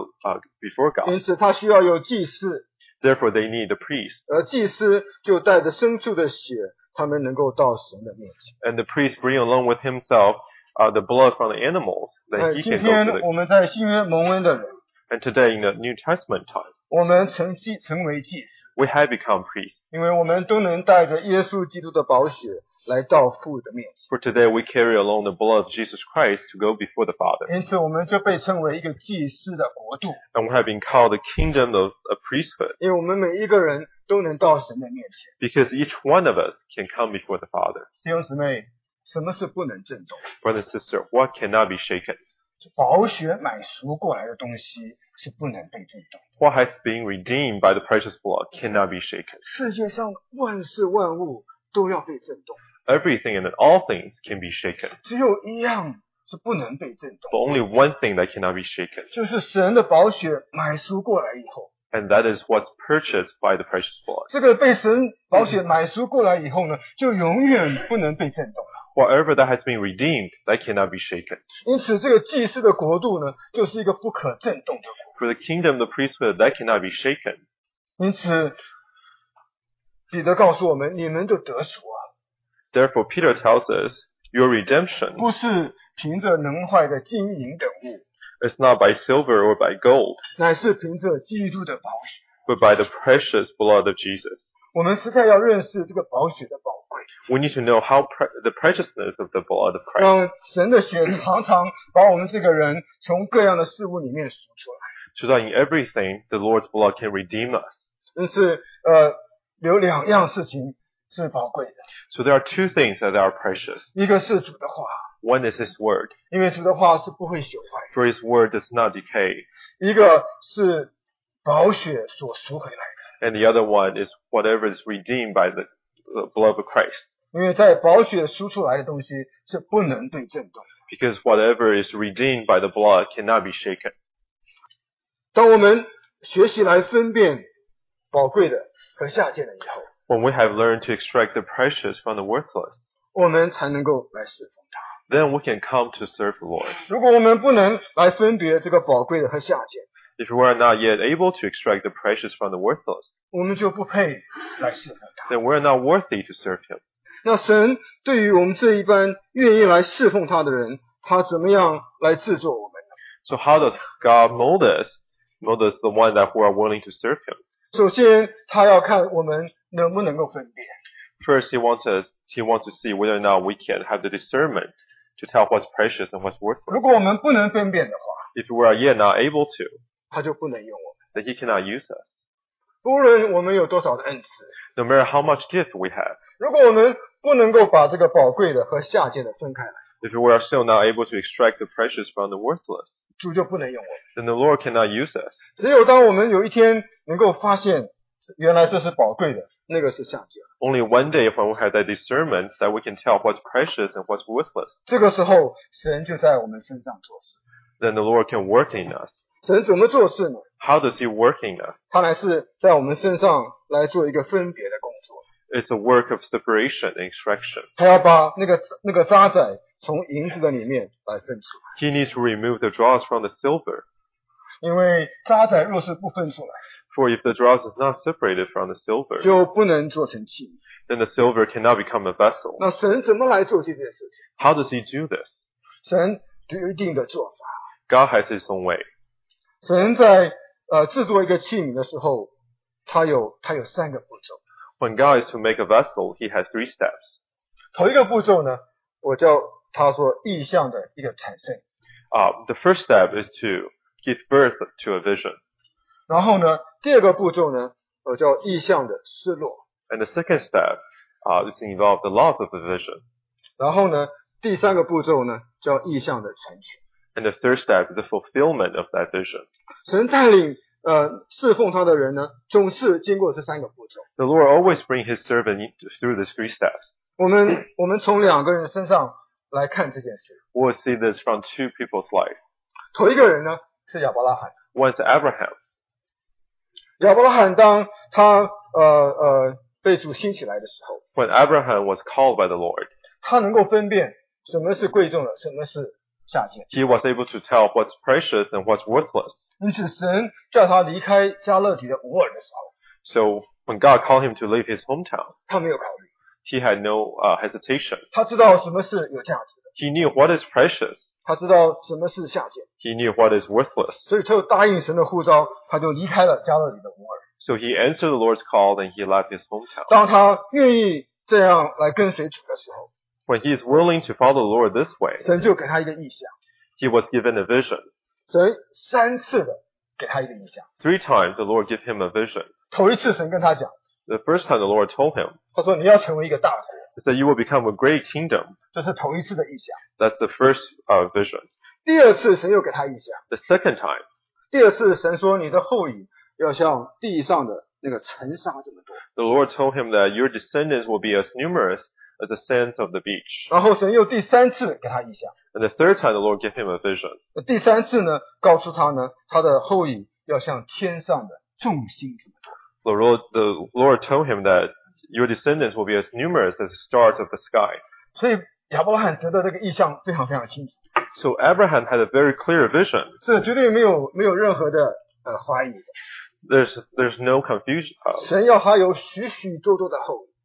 before God. 因此他需要有祭司， Therefore, they need a priest. 而祭司就带着牲畜的血，他们能够到神的面前。 And the priest bring along with himself the blood from the animals that he 今 can go 天 to 我们在新约蒙恩的人， And today in the New Testament time, 我们成为祭司， we have become priests. 因为我们都能带着耶稣基督的宝血来到父的面前， For today we carry along the blood of Jesus Christ to go before the Father. 因此我们就被称为一个祭司的国度， And we have been called the kingdom of a priesthood 因为我们每一个人都能到神的面前。 because each one of us can come before the Father. 弟兄姊妹，什么是不能震动？ Brother and sister, what cannot be shaken? 宝血买赎过来的东西是不能被震动。 What has been redeemed by the precious blood cannot be shaken. 世界上万事万物都要被震动， Everything and all things can be shaken, 只有一样是不能被震 but 动， only one thing that cannot be shaken, 就是神的宝血买赎过来以后， and that is what's purchased by the precious blood. 这个被神宝血买赎过来以后呢，就永远不能被震动了。 Whatever that has been redeemed, that cannot be shaken. 因此，这个祭司的国度呢，就是一个不可震动的国。 For the kingdom, the priesthood, that cannot be shaken. 因此，彼得告诉我们：你们的得赎啊， Therefore, Peter tells us, your redemption 不是凭着能坏的金银等物， is not by silver or by gold, 乃是凭着基督的宝血。 but by the precious blood of Jesus. 我们实在要认识这个宝血的宝贵， We need to know the preciousness of the blood of Christ, 让神的血常常把我们这个人从各样的事物里面赎出来。 so that in everything the Lord's blood can redeem us. 因此，有两样事情是宝贵的， So there are two things that are precious. 一个是主的话， One is His word, 因为主的话是不会朽坏； for His word does not decay. 一个是宝血所赎回来的。 And the other one is whatever is redeemed by the blood of Christ. 因为在宝血输出来的东西是不能被震动。 Because whatever is redeemed by the blood cannot be shaken. 当我们学习来分辨宝贵的和下贱的以后， When we have learned to extract the precious from the worthless, 我们才能够来侍奉他。 then we can come to serve the Lord. 如果我们不能来分别这个宝贵的和下贱， If we are not yet able to extract the precious from the worthless, 我们就不配来侍奉他。 then we are not worthy to serve Him. 那神对于我们这一般愿意来侍奉他的人，他怎么样来制作我们呢？ So how does God mold us? Mold us the one that who are willing to serve Him. 首先，他要看我们能不能够分辨。 First, He wants to see whether or not we can have the discernment to tell what's precious and what's worthless. 如果我们不能分辨的话， If we are yet not able to, 他就不能用我们。 then He cannot use us. 无论我们有多少的恩赐， No matter how much gift we have, 如果我们不能够把这个宝贵的和下贱的分开来， if we are still not able to extract the precious from the worthless, 主就不能用我们。 then the Lord cannot use us. 只有当我们有一天能够发现，原来这是宝贵的，那个是下贱， Only one day when we have that discernment that we can tell what's precious and what's worthless, 这个时候神就在我们身上做事。 then the Lord can work in us. 神怎么做事呢？ How does He work in us? 他乃是在我们身上来做一个分别的工作。 It's a work of separation and extraction. 他要把那个渣滓从银子的里面来分出来， He needs to remove the dross from the silver. 因为渣滓若是不分出来， For if the dross is not separated from the silver, 就不能做成器皿。 then the silver cannot become a vessel. 那神怎么来做这件事情？ How does He do this? 神有一定的做法。 God has His own way. 神在制作一个器皿的时候，他有3个步骤。 When God is to make a vessel, He has 3 steps. 头一个步骤呢，我叫他说意象的一个产生。 The first step is to give birth to a vision. 然后呢，第二个步骤呢，我叫意象的失落。 And the second step is involved the loss of the vision. 然后呢，第3个步骤呢，叫意象的成全。 And the third step is the fulfillment of that vision. 神带领侍奉他的人呢，总是经过这3个步骤。 The Lord always brings His servant through these 3 steps. 我们从2个人身上来看这件事。 We'll see this from 2 people's life. 头一个人呢是亚伯拉罕。 One is Abraham. 亚伯拉罕当他被主兴起来的时候， When Abraham was called by the Lord, 他能够分辨什么是贵重的，什么是下贱。 he was able to tell what's precious and what's worthless. 因此神叫他离开加勒底的吾尔的时候， So when God called him to leave his hometown, 他没有考虑， he had no hesitation. 他知道什么是有价值的， He knew what is precious. 他知道什么是下贱， He knew what is worthless. 所以他就答应神的呼召，他就离开了加勒底的吾尔。 So he answered the Lord's call and he left his hometown. 当他愿意这样来跟随主的时候， When he is willing to follow the Lord this way, 神就给他一个意象， he was given a vision. 神3次的给他一个意象。 3 times the Lord gave him a vision. 头一次神跟他讲， The first time the Lord told him, 他说你要成为一个大国， he said, you will become a great kingdom. 这是头一次的意象。 That's the first vision. 第二次神又给他意象， The second time, 第二次神说你的后裔要像地上的那个尘沙这么多。 the Lord told him that your descendants will be as numerous as the sands of the beach. 然后神又第3次给他意象， And the third time the Lord gave him a vision. 第3次呢告诉他呢，他的后裔要像天上的众星这么多。 The Lord told him that your descendants will be as numerous as the stars of the sky. 所以亚伯拉罕得到这个意象非常非常清楚， So Abraham had a very clear vision. 这绝对没有任何的怀疑的。 There's no confusion. 神要他有许许多多的后裔，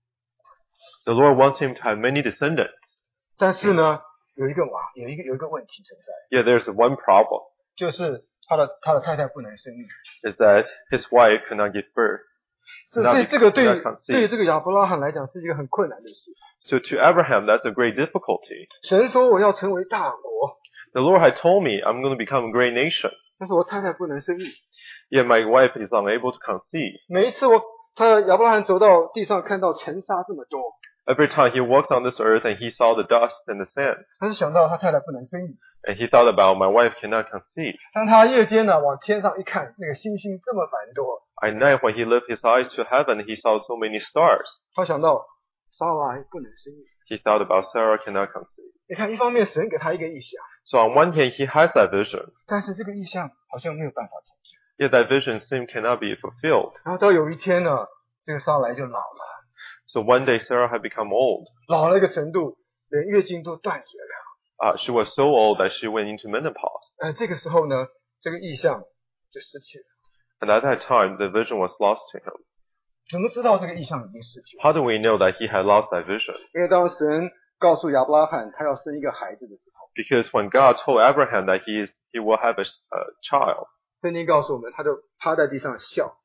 The Lord wants him to have many descendants. 但是呢有一个问题存在， Yeah, there's one problem, 就是他的太太不能生育。 is that his wife could not give birth. 这个对这个亚伯拉罕来讲是一个很困难的事。 So to Abraham, that's a great difficulty. 神说我要成为大国， The Lord had told me I'm going to become a great nation. 但是我太太不能生育。 Yet my wife is unable to conceive. 每一次亚伯拉罕走到地上看到尘沙这么多， Every time he walks on this earth and he saw the dust and the sand, 他是想到他太太不能生育。 and he thought about my wife cannot conceive. 当他夜间呢往天上一看，那个星星这么繁多， At night when he lifted his eyes to heaven, he saw so many stars. 他想到撒拉不能生育。 He thought about Sarah cannot conceive. 你看，一方面神给他一个意象， So on one hand, he has that vision, 但是这个意象好像没有办法成就。 yet that vision seemed cannot be fulfilled. 然后到有一天呢，这个撒来就老了， So one day Sarah had become old. 老了一个程度，连月经都断绝了。 She was so old that she went into menopause. 这个时候呢，这个意象就失去了。 And at that time, the vision was lost to him. 怎么知道这个意象已经失去了？ How do we know that he had lost that vision? 因为当神告诉亚伯拉罕他要生一个孩子的时候， Because when God told Abraham that he will have a child, 圣经告诉我们，他就趴在地上笑。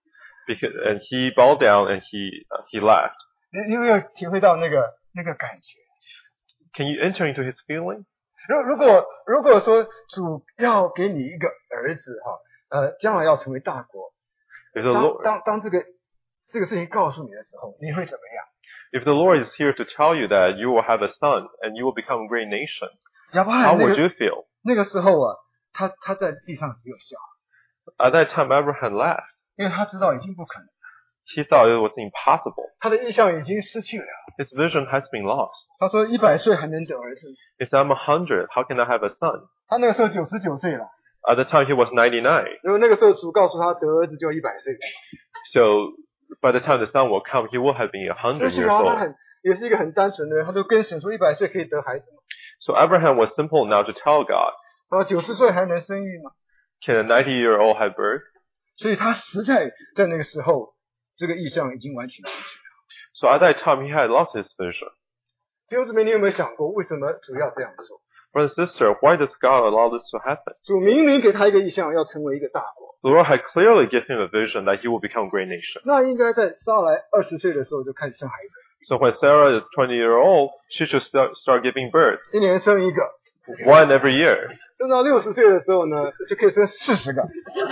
and he bowed down and he laughed. 你有没有体会到那个感觉？ Can you enter into his feeling? 如果说主要给你一个儿子将来要成为大国， If the Lord, 当这个事情告诉你的时候，你会怎么样？ if the Lord is here to tell you that you will have a son and you will become a great nation, 亚伯拉 how 罕 would you feel? 那个时候他在地上只有笑， At that time, Abraham laughed. 因为他知道已经不可能， He thought it was impossible. 他的意象已经失去了。 His vision has been lost. 他说100岁还能得儿子， He said, I'm 100. How can I have a son? 他那个时候99岁了。 At the time, he was 99. 如果那个时候主告诉他得儿子就100岁了， So by the time the son will come, he will have been 100 但是 years 亚伯拉 old. 罕也是一个很单纯的人，他就跟神说100岁可以得孩子吗？ So Abraham was simple enough to tell God, 90岁还能生育吗？ can a 90-year-old have birth? 所以他实在在那个时候，这个意象已经完全失去了。 So at that time, he had lost his vision. 弟兄姊妹，你有没有想过，为什么主要这样做？ Brother and sister, why does God allow this to happen? 主明明给他一个意象，要成为一个大国， The Lord had clearly given him a vision that he will become a great nation. 那应该在撒来20岁的时候就开始生孩子， So when Sarah is 20-year-old, she should start giving birth, 一年生一个， one every year. 生到60岁的时候呢，就可以生40个，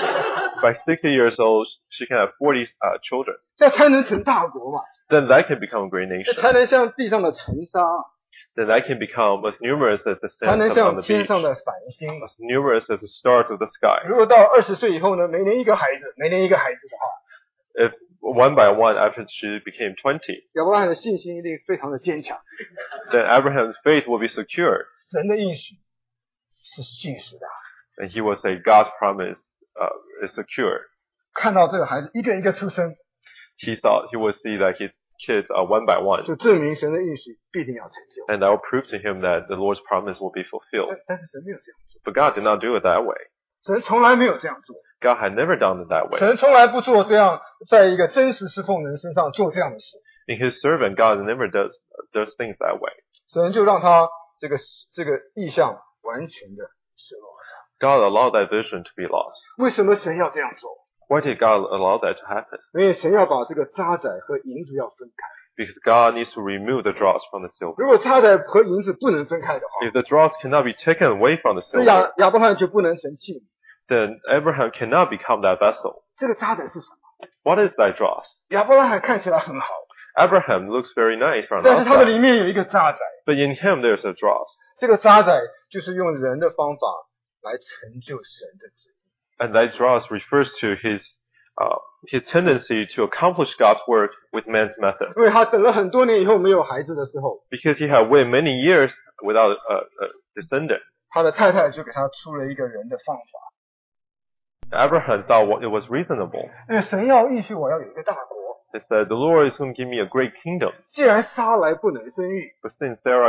By 60 years old, she can have 40 children. 这才能成大国嘛， Then that can become a great 这 nation. 才能像地上的尘沙， Then that can become as numerous as the 才 sands 能 on 像 the 天 beach, 上的繁星。 as numerous as the stars of the sky. 如果到20岁以后呢，每年一个孩子，每年一个孩子的话， If one by one, after she became 20, 亚伯拉罕的信心一定非常的坚强。 then Abraham's faith will be secure. 神的应许是信实的， And he will say God's promise is secure. 看到这个孩子一个一个出生， He will see that his kids are one by one. 就证明神的应许必定要成就。 And that will prove to him that the Lord's promise will be fulfilled. 但是神没有这样做， But God did not do it that way. 神从来没有这样做， God had never done it that way. 神从来不做这样，在一个真实侍奉人身上做这样的事。 In his servant, God never does things that way. 神就让他这个意象完全的失落。 God allowed that vision to be lost. 为什么神要这样做？ Why did God allow that to happen? 因为神要把这个渣滓和银子要分开。 Because God needs to remove the dross from the silver. 如果渣滓和银子不能分开的话， If the dross cannot be taken away from the 这 silver, 亚伯罕就不能成器。 then Abraham cannot become that vessel. 这个渣滓是什么？ What is that dross? 亚伯拉罕看起来很好， Abraham looks very nice from 但是他的 outside, 里面有一个渣滓。 but in him there's a dross. 这个渣滓就是用人的方法来成就神的旨意。 And that dross refers to his tendency to accomplish God's work with man's method. 因为他等了很多年以后没有孩子的时候， Because he had waited many years without a descendant. 他的太太就给他出了一个人的方法。 Abraham thought it was reasonable. 因为神要应许我要有一个大国， He said, the Lord is going to give me a great kingdom. 既然撒来不能生育， But since Sarah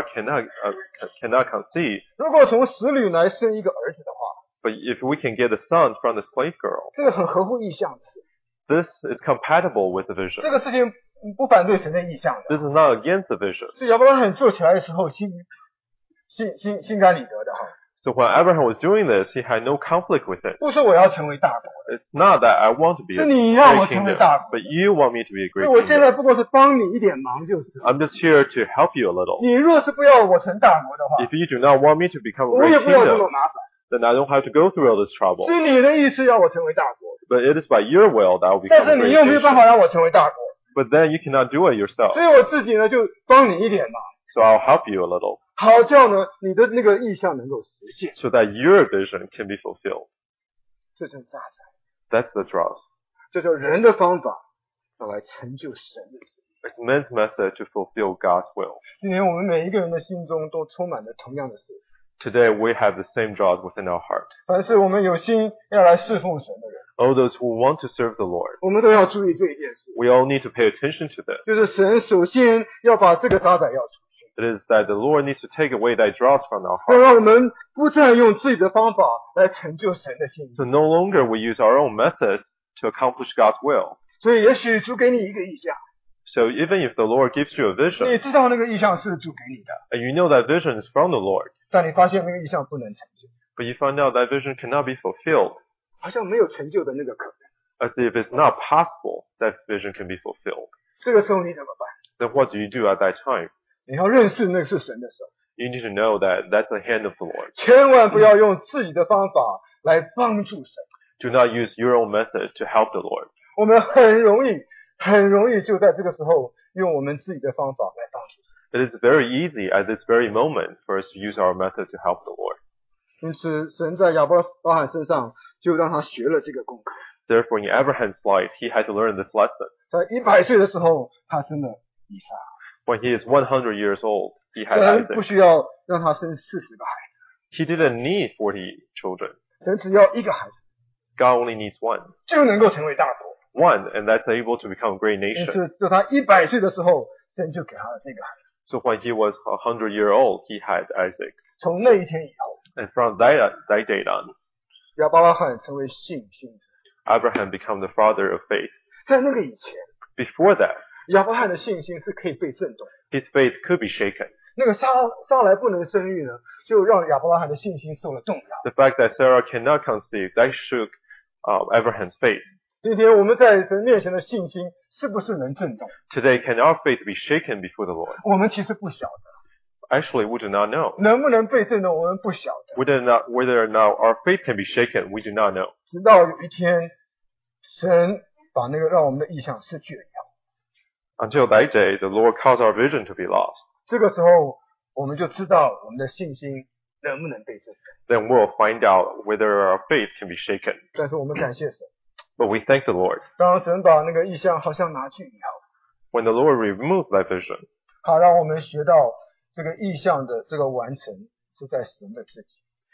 cannot conceive, 如果从使女来生一个儿子的话， but if we can get a son from the slave girl, 这个很合乎意象的事。 this is compatible with the vision. 这个事情不反对神的意象的。 This is not against the vision. 所以亚伯拉罕做起来的时候心甘理得的哈。 So when Abraham was doing this, he had no conflict with it. 不是我要成为大国， It's not that I want to be a 是你让我 great 成为 kingdom, 大国。 but you want me to be a 所以 great 我现在 kingdom. 不过是帮你一点忙就是。 I'm just here to help you a little. 你若是不要我成大国的话， If you do not want me to become a 我也 great 不要这么 kingdom, 麻烦。 then I don't have to go through all this trouble. 是你的意思要我成为大国， But it is by your will that I will 但 become 是 a 你 great 又没有办 nation. 法让我成为大国， But then you cannot do it yourself. 所以我自己呢就帮你一点忙， So I'll help you a little, 好叫呢你的那个意向能够实现。 so that your vision can be fulfilled. 这就是大财， That's the trust. 这就是人的方法要来成就神的旨意。 It's man's method to fulfill God's will. 今天我们每一个人的心中都充满了同样的事， Today we have the same draws within our heart. 凡是我们有心要来侍奉神的人， All those who want to serve the Lord, 我们都要注意这一件事， we all need to pay attention to this. 就是神首先要把这个渣滓要除去， It is that the Lord needs to take away that draws from our 要 heart. 让我们不再用自己的方法来成就神的心意。 So no longer we use our own methods to accomplish God's will. 所以也许主给你一个意象， So even if the Lord gives you a 你 vision, 知道那个意象是主给你的， and you know that vision is from the Lord, 但你发现那个意象不能成就， but you find out that vision cannot be fulfilled, 好像没有成就的那个可能。 as if it's not possible that vision can be fulfilled. 这个时候你怎么办？ Then what do you do at that time? 你要认识那是神的手， You need to know that that's the hand of the Lord. 千万不要用自己的方法来帮助神。 Do not use your own method to help the Lord. 我们很容易就在这个时候用我们自己的方法来帮助神。 It is very easy at this very moment for us to use our method to help the Lord. 因此，神在亚伯拉罕身上就让他学了这个功课。 Therefore, in Abraham's life, he had to learn this lesson. 在100岁的时候，他生了以撒。 When he is 100 years old, he had 神不 Isaac. 需要让他生40个孩 He didn't need 40 children. 子，神只要一个孩子 God only needs one. 就能够成为大国。 One, and that's able to become a great 因 nation. 此，在他100岁的时候，神就给他了这个孩子。 So when he was 100-year-old, he had Isaac. 从那一天以后， And from that date on, 亚伯拉罕成为信心者。 Abraham became the father of faith. 在那个以前， Before that, 亚伯拉罕的信心是可以被震动的。 his faith could be shaken. 那个撒来不能生育呢，就让亚伯拉罕的信心受了动摇。 The fact that Sarah cannot conceive, that shook Abraham's faith. 今天我们在神面前的信心是不是能震动？ Today, can our faith be shaken before the Lord? 我们其实不晓得， Actually, we do not know. 能不能被震动，我们不晓得。 Whether or not our faith can be shaken, we do not know. 直到有一天，神把那个让我们的意象失去了以后， Until that day, the Lord caused our vision to be lost. 这个时候我们就知道我们的信心能不能被震动。 Then we'll find out whether our faith can be shaken. 但是我们感谢神， But we thank the Lord. 当神把那个意象好像拿去以后， When the Lord removed that vision, 他让我们学到这个意象的这个完成是在神的自己。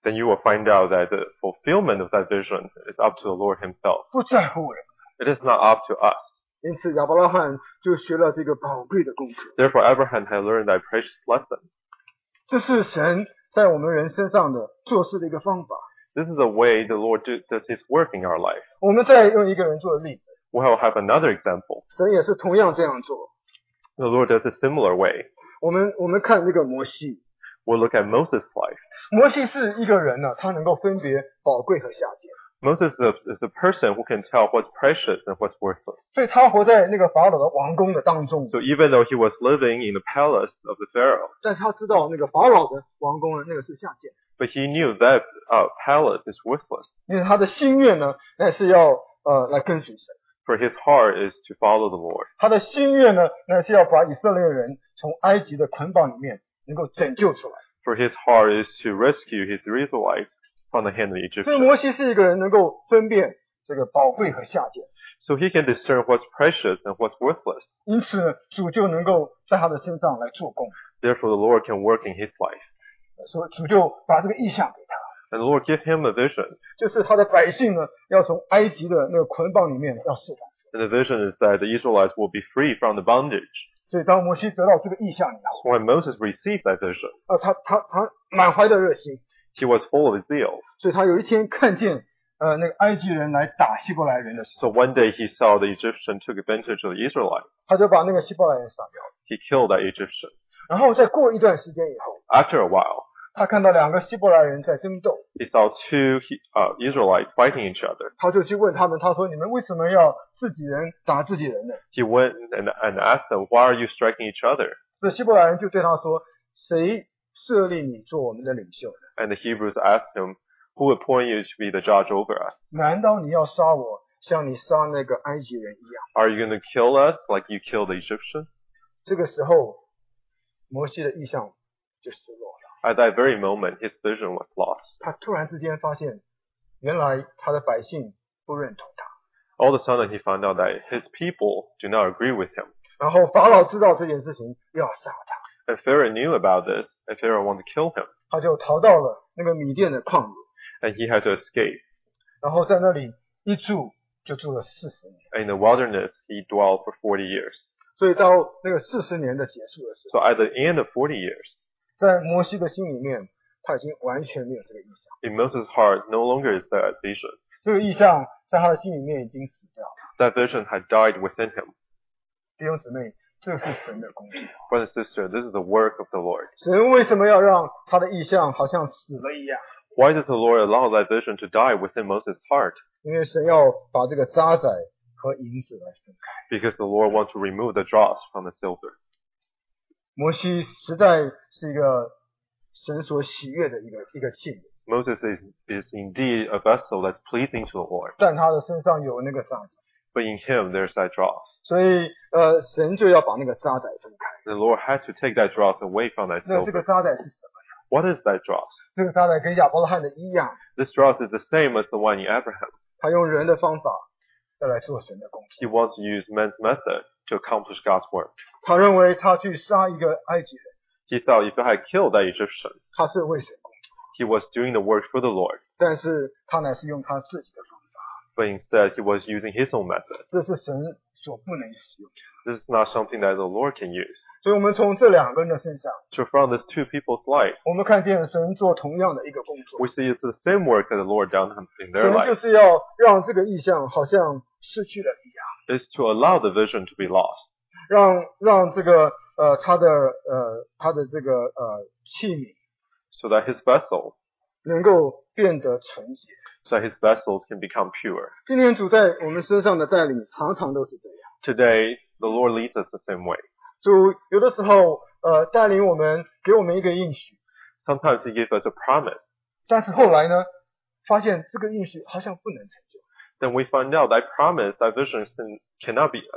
then you will find out that the fulfillment of that vision is up to the Lord himself. 不在乎人。 It is not up to us. 因此亚伯拉罕就学了这个宝贵的功课。 Therefore, Abraham had learned that precious lesson. 这是神在我们人身上的做事的一个方法。 This is the way the Lord does his work in our life. 我们再用一个人做例子， We'll have another example. 神也是同样这样做。 The Lord does a similar way. 我们看这个摩西， We'll look at Moses' life. 摩西是一个人呢，他能够分别宝贵和下贱， Moses is a person who can tell what's precious and what's worthless. 所以他活在那个法老的王宫的当中， So even though he was living in the palace of the Pharaoh, 但是他知道那个法老的王宫呢，那个是下贱， but he knew that palace is worthless. 因为他的心愿呢，那是要来跟随神， For his heart is to follow the Lord. 他的心愿呢，那是要把以色列人从埃及的捆绑里面能够拯救出来。 For his heart is to rescue his Israelites from the hand of the 所以 Egyptians. 摩西是一个人能够分辨这个宝贵和下贱， So he can discern what's precious and what's worthless. 因此呢，主就能够在他的身上来做工， Therefore, the Lord can work in his life. 所以主就把这个意象给他， And the Lord give him a vision. 就是他的百姓呢要从埃及的那个捆绑里面要释放。 And the vision is that the Israelites will be free from the bondage. 所以当摩西得到这个意象以后， So when Moses received that vision, 他满怀的热心， he was full of zeal. 所以他有一天看见那个埃及人来打希伯来人的时候， So one day he saw the Egyptian took advantage of the Israelites. 他就把那个希伯来人杀掉了。 He killed that Egyptian. 然后再过一段时间以后， After a while, 他看到两个希伯来人在争斗， he saw two Israelites fighting each other. 他就去问他们，他说：“你们为什么要自己人打自己人呢 He went and asked them, why are you striking each other? ？” 这希伯来人就对他说：“谁设立你做我们的领袖呢？ And the Hebrews asked him, who appointed you to be the judge over us? 难道你要杀我，像你杀那个埃及人一样 Are you going to kill us like you killed the Egyptian?？” 这个时候，摩西的意象就失落了。 At that very moment, his vision was lost. 他突然之间发现，原来他的百姓不认同他。 All of a sudden, he found out that his people do not agree with him. 然后法老知道这件事情，要杀他， And Pharaoh knew about this, and Pharaoh wanted to kill him. 他就逃到了那个米甸的旷野， And he had to escape. 然后在那里一住就住了40年。 In the wilderness, he dwelled for 40 years. 所以到那个40年的结束的时候， So at the end of 40 years, 在摩西的心里面，他已经完全没有这个意象。 in Moses' heart, no longer is that vision. 这个意象在他的心里面已经死掉了。 That vision had died within him. 弟兄姊妹，这是神的工作。 Brother and sister, this is the work of the Lord. 神为什么要让他的意象好像死了一样？ Why does the Lord allow that vision to die within Moses' heart? 因为神要把这个渣滓和银子来分开。 Because the Lord wants to remove the dross from the silver. 摩西实在是一个神所喜悦的一个器皿， Moses is indeed a vessel that's pleasing to the Lord. 但他的身上有那个渣滓， But in him, there's that dross. 所以神就要把那个渣滓分开。 The Lord had to take that dross away from that 那这个 silver. 渣滓是什么？ What is that dross? 这个渣滓跟亚伯拉罕的一样， This dross is the same as the one in Abraham. 他用人的方法要来做神的工作。 He wants to use man's method to accomplish God's work. 他认为他去杀一个埃及人， He thought if I had killed that Egyptian, 他是为神工作， he was doing the work for the Lord. 但是他乃是用他自己的方法， But instead, he was using his own method. 这是神所不能使用的。 This is not something that the Lord can use. 所以我们从这两个人的身上， So from these two people's life, 我们看见神做同样的一个工作， we see it's the same work that the Lord done in their 神就 life. 是要让这个意象好像失去了一样， Is to allow the vision to be lost. 让这个他的这个器皿 So that his vessel, 能够变得纯洁。 so that his vessels can become pure. 今天主在我们身上的带领常常都是这样。 Today, the Lord leads us the same way. 主有的时候带领我们，给我们一个应许， Sometimes he gives us a promise. 但是后来呢，发现这个应许好像不能成就。 Then we find out that promise, that vision cannot be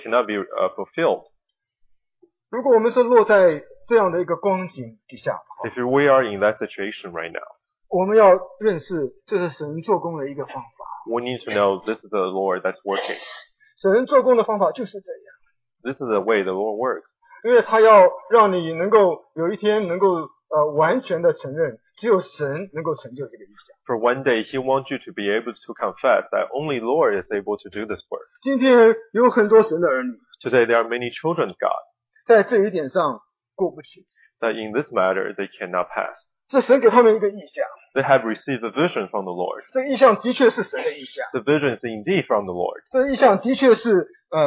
fulfilled. 如果我们是落在这样的一个光景底下， If we are in that situation right now, 我们要认识这是神做工的一个方法。 we need to know this is the Lord that's working. 神做工的方法就是这样， This is the way the Lord works. 因为他要让你能够有一天能够完全的承认只有神能够成就这个意象。 For one day, He wants you to be able to confess that only Lord is able to do this work. 今天有很多神的儿女 Today, there are many children of God 在这一点上过不去， that in this matter, they cannot pass. 是神给他们一个意象， They have received a vision from the Lord. 这个意象的确是神的意象， The vision is indeed from the Lord. 这个意象的确是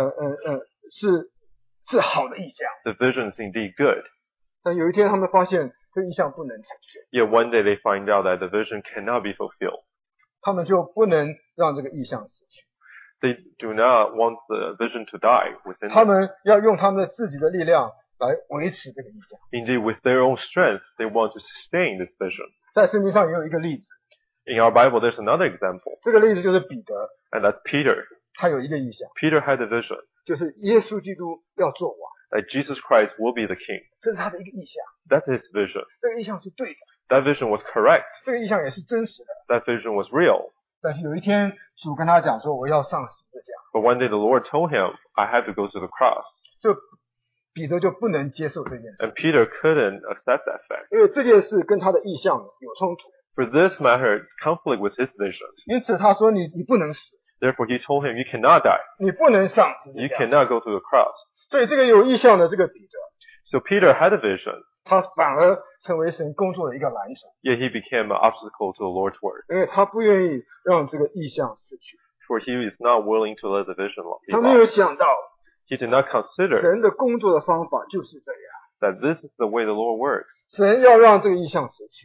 是好的意象。 The vision is indeed good. 但有一天他们发现这个意象不能成就， Yet one day they find out that the vision cannot be fulfilled. 他们就不能让这个意象死去， They do not want the vision to die within 他 them. 们要用他们自己的力量来维持这个意象。 Indeed, with their own strength, they want to sustain this vision. 在圣经上也有一个例子， In our Bible, there's another example, 这个例子就是彼得， and that's Peter. 他有一个意象， Peter had a vision 就是耶稣基督要做王， that Jesus Christ will be the king. 这是他的一个意象， That's his vision. 这个意象是对的， That vision was correct. 这个意象也是真实的。 That vision was real. 但是有一天主跟他讲说，我要上十字架， But one day the Lord told him, I have to go to the cross. 就彼得就不能接受这件事， And Peter couldn't accept that fact. 因为这件事跟他的意象有冲突， For this matter, conflict with his vision. 因此他说你不能死， Therefore he told him, you cannot die. 你不能上十字 You 架。 cannot go to the cross. 所以这个有意象的这个彼得， So Peter had a vision, 他反而成为神工作的一个拦手， yet he became an obstacle to the Lord's work. 因为他不愿意让这个意象死去， For he is not willing to let the vision be 他没有 lost. 想到 He did not consider 神的工作的方法就是这样， that this is the way the Lord works. 神要让这个意象死去，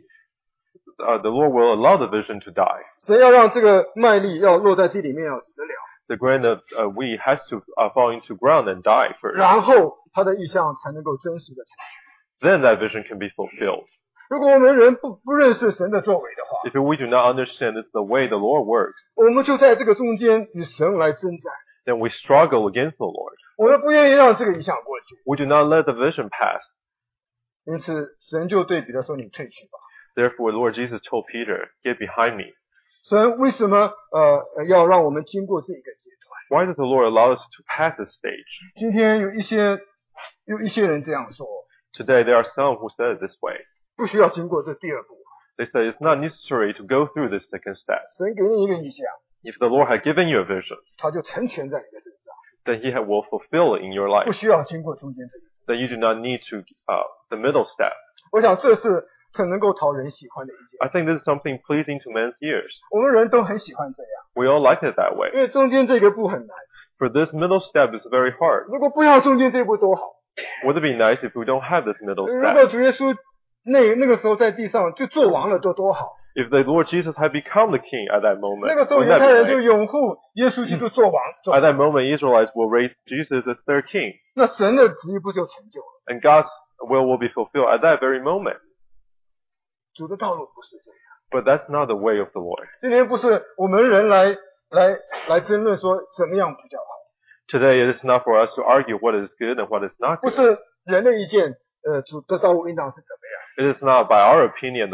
The Lord will allow the vision to die. 神要让这个麦粒要落在地里面要死了， The grain of wheat has to fall into ground and die first. 然后他的意象才能够真实的成就。 Then that vision can be fulfilled. 如果我们人不认识神的作为的话， If we do not understand this is the way the Lord works, 我们就在这个中间与神来征战， then we struggle against the Lord. 我们不愿意让这个意象过去， We do not let the vision pass. 因此神就对彼得说：“你退去吧。” Therefore, Lord Jesus told Peter, get behind me. 神为什么要让我们经过这一个阶段？ Why does the Lord allow us to pass this stage? 今天有一些人这样说， Today, there are some who say it this way. 不需要经过这第二步。 They say it's not necessary to go through this second step. 神给你一个意象， If the Lord had given you a vision, 他就成全在你的身上， then He will fulfill it in your 不 life. 需要经过中间这一步。 Then you do not need to the middle step. 我想这是很能够讨人喜欢的一件， I think this is something pleasing to men's ears. 我们人都很喜欢这样， We all like it that 因 way. 为中间这个步很难。 For this middle step is very hard. 如果不要中间这一步多好！ Would it be nice if we don't have this middle 如果 step? 主耶稣那个时候在地上就做王了，多好！ If the Lord Jesus had become the king at that moment, 那个时候 wouldn't 犹 that 太 be 人就 nice? 拥护耶稣基督做王， At that moment, Israelites will raise Jesus as their king, 那神的旨意不就成就了？ and God's will be fulfilled at that very moment. 主的道路不是这样。 But that's not the way of the Lord. 今天不是我们人来争论说怎么样比较好， Today, it is not for us to argue what is good and what is not 不 good. 是人的意见，主的道路应当是怎么样？ It is not by our opinion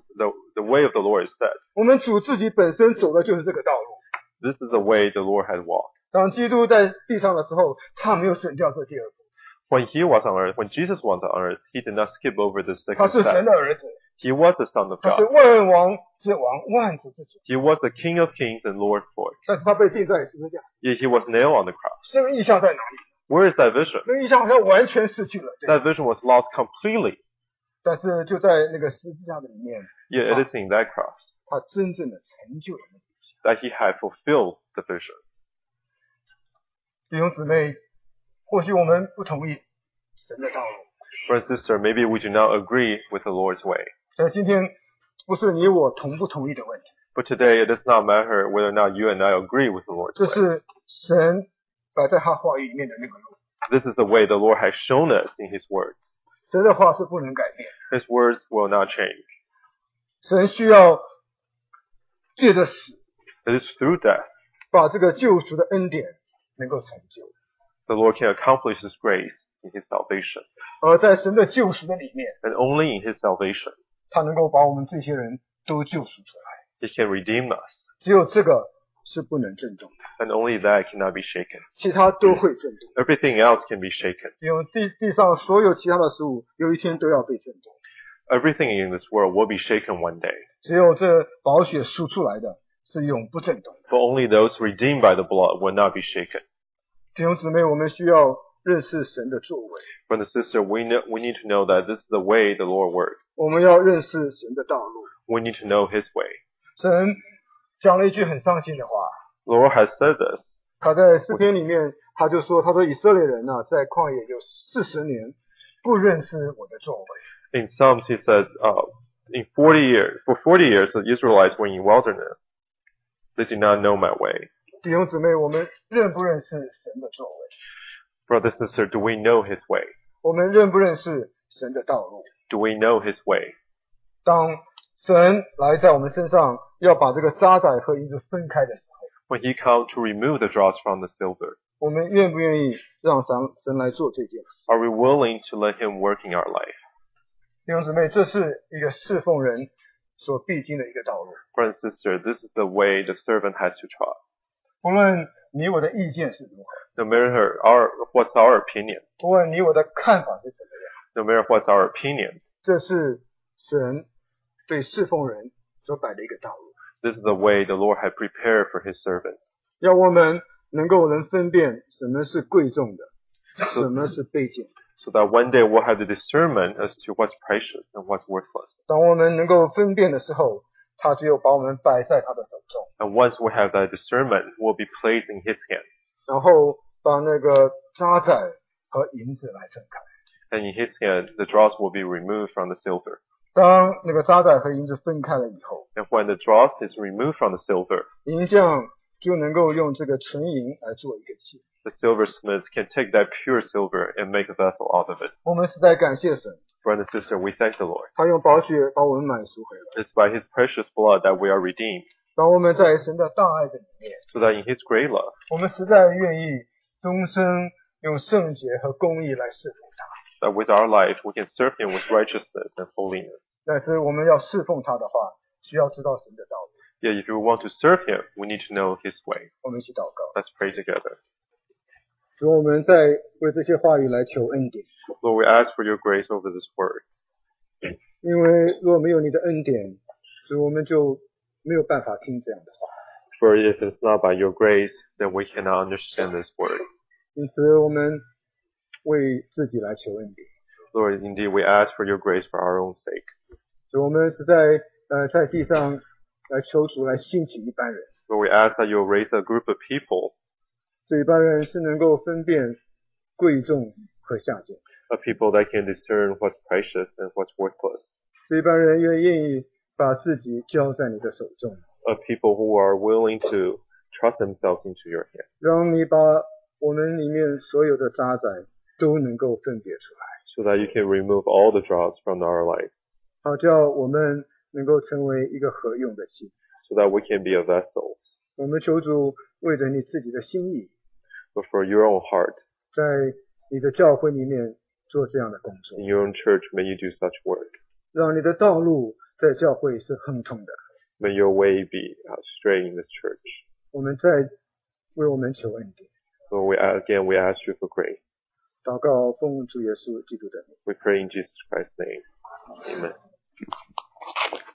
the way of the Lord is set. 我们主自己本身走的就是这个道路。 This is the way the Lord has walked. 当基督在地上的时候，他没有省掉这第二步， When he was on earth, when Jesus was on earth, he did not skip over the 他 second 是神 step. 的儿子， He was the Son of 他是 God. 万王之王，万主之主， He was the King of Kings and Lord of Lords. 但是他被钉在十字架， Yet he was nailed on the cross. 这个意象在哪里？ Where is that vision? 那个意象好像完全失去了，对 That vision was lost completely. 但是就在那个十字架的里面， Yet it is in that cross 他真正的成就了那个意象。 that he had fulfilled the vision. 弟兄姊妹，或许我们不同意神的道路， Brother and sister, maybe we do not agree with the Lord's way. 所以今天不是你我同不同意的问题， But today, it does not matter whether or not you and I agree with the Lord's 这 way. 是神摆在他话语里面的那个路。 This is the way the Lord has shown us in his words. 神的话是不能改变， His words will not change. 神需要借着死 It is through death 把这个救赎的恩典能够成就， the Lord can accomplish his grace in his salvation. 而在神的救赎的里面， And only in his salvation, 他能够把我们这些人都救赎出来。 he can redeem us. 只有这个是不能震动的， And only that cannot be shaken. 其他都会震动。 Everything else can be shaken. 因为地上所有其他的事物，有一天都要被震动。 everything in this world will be shaken one day. 只有这宝血输出来的是永不震动的。 But only those redeemed by the blood will not be shaken. 弟兄姊妹，我们需要认识神的作为， Brother and sister, we need to know that this is the way the Lord works. 我们要认识神的道路。 We need to know His way. 神讲了一句很伤心的话， The Lord has said this. 他在诗篇里面他说以色列人啊，在旷野有40年不认识我的作为。 In Psalms, He said, for 40 years, the Israelites were in wilderness. They did not know my way. 弟兄姊妹，我们认不认识神的作为？ Brother and sister, do we know His way? 我们认不认识神的道路？ Do we know His way? 当神来在我们身上，要把这个渣滓和银子分开的时候， When He comes to remove the dross from the silver, 我们愿不愿意让神来做这件事？ are we willing to let Him work in our life? 弟兄姊妹，这是一个侍奉人所必经的一个道路。 Brother and sister, this is the way the servant has to trot. 不论你我的意见是如何， No matter what's our opinion, 不论你我的看法是怎么样， no matter what's our opinion, 这是神对侍奉人所摆的一个道路， this is the way the Lord had prepared for His servant. 要我们能分辨什么是贵重的，什么是卑贱的。 So that one day we'll have the discernment as to what's precious and what's worthless. 当我们能够分辨的时候，他只有把我们摆在他的手中， And once we have that discernment, we'll be placed in His hand. 然后把那个渣滓和银子来分开。 And in His hand, the dross will be removed from the silver. 当那个渣滓和银子分开了以后， And when the dross is removed from the silver, 银匠就能够用这个纯银来做一个器。 the silversmith can take that pure silver and make a vessel out of it. 我们实在感谢神， Brother and sister, we thank the Lord. 他用宝血把我们买赎回来。 It's by His precious blood that we are redeemed, 当我们在神的大爱的里面， so that in His great love, 我们实在愿意终生用圣洁和公义来侍奉他。 that with our life we can serve Him with righteousness and holiness. 但是我们要侍奉他的话，需要知道神的道路。 Yet if we want to serve Him, we need to know His way. 我们一起祷告， Let's pray together. 主，我们在为这些话语来求恩典， Lord, we ask for Your grace over this word. 因为若没有你的恩典，主，我们就没有办法听这样的话。 For if it's not by Your grace, then we cannot understand this word. 因此，我们为自己来求恩典。 Lord, indeed, we ask for Your grace for our own sake. 主，我们实在在地上来求主来兴起一般人， Lord, we ask that You'll raise a group of people, 这一般人是能够分辨贵重和下贱， of people that can discern what's precious and what's worthless, 这一般人愿意把自己交在你的手中， of people who are willing to trust themselves into Your hand, 让你把我们里面所有的渣滓都能够分别出来， so that You can remove all the dross from our lives, 好叫我们能够成为一个合用的器。 so that we can be a vessel. 我们求主为着你自己的心意， But for Your own heart, 在你的教会里面做这样的工作， in Your own church, may You do such work. 让你的道路在教会是亨通的。 May Your way be straight in this church. 我们在为我们求恩典， So we ask You for grace. 祷告奉主耶稣基督的名。 We pray in Jesus Christ's name. Amen.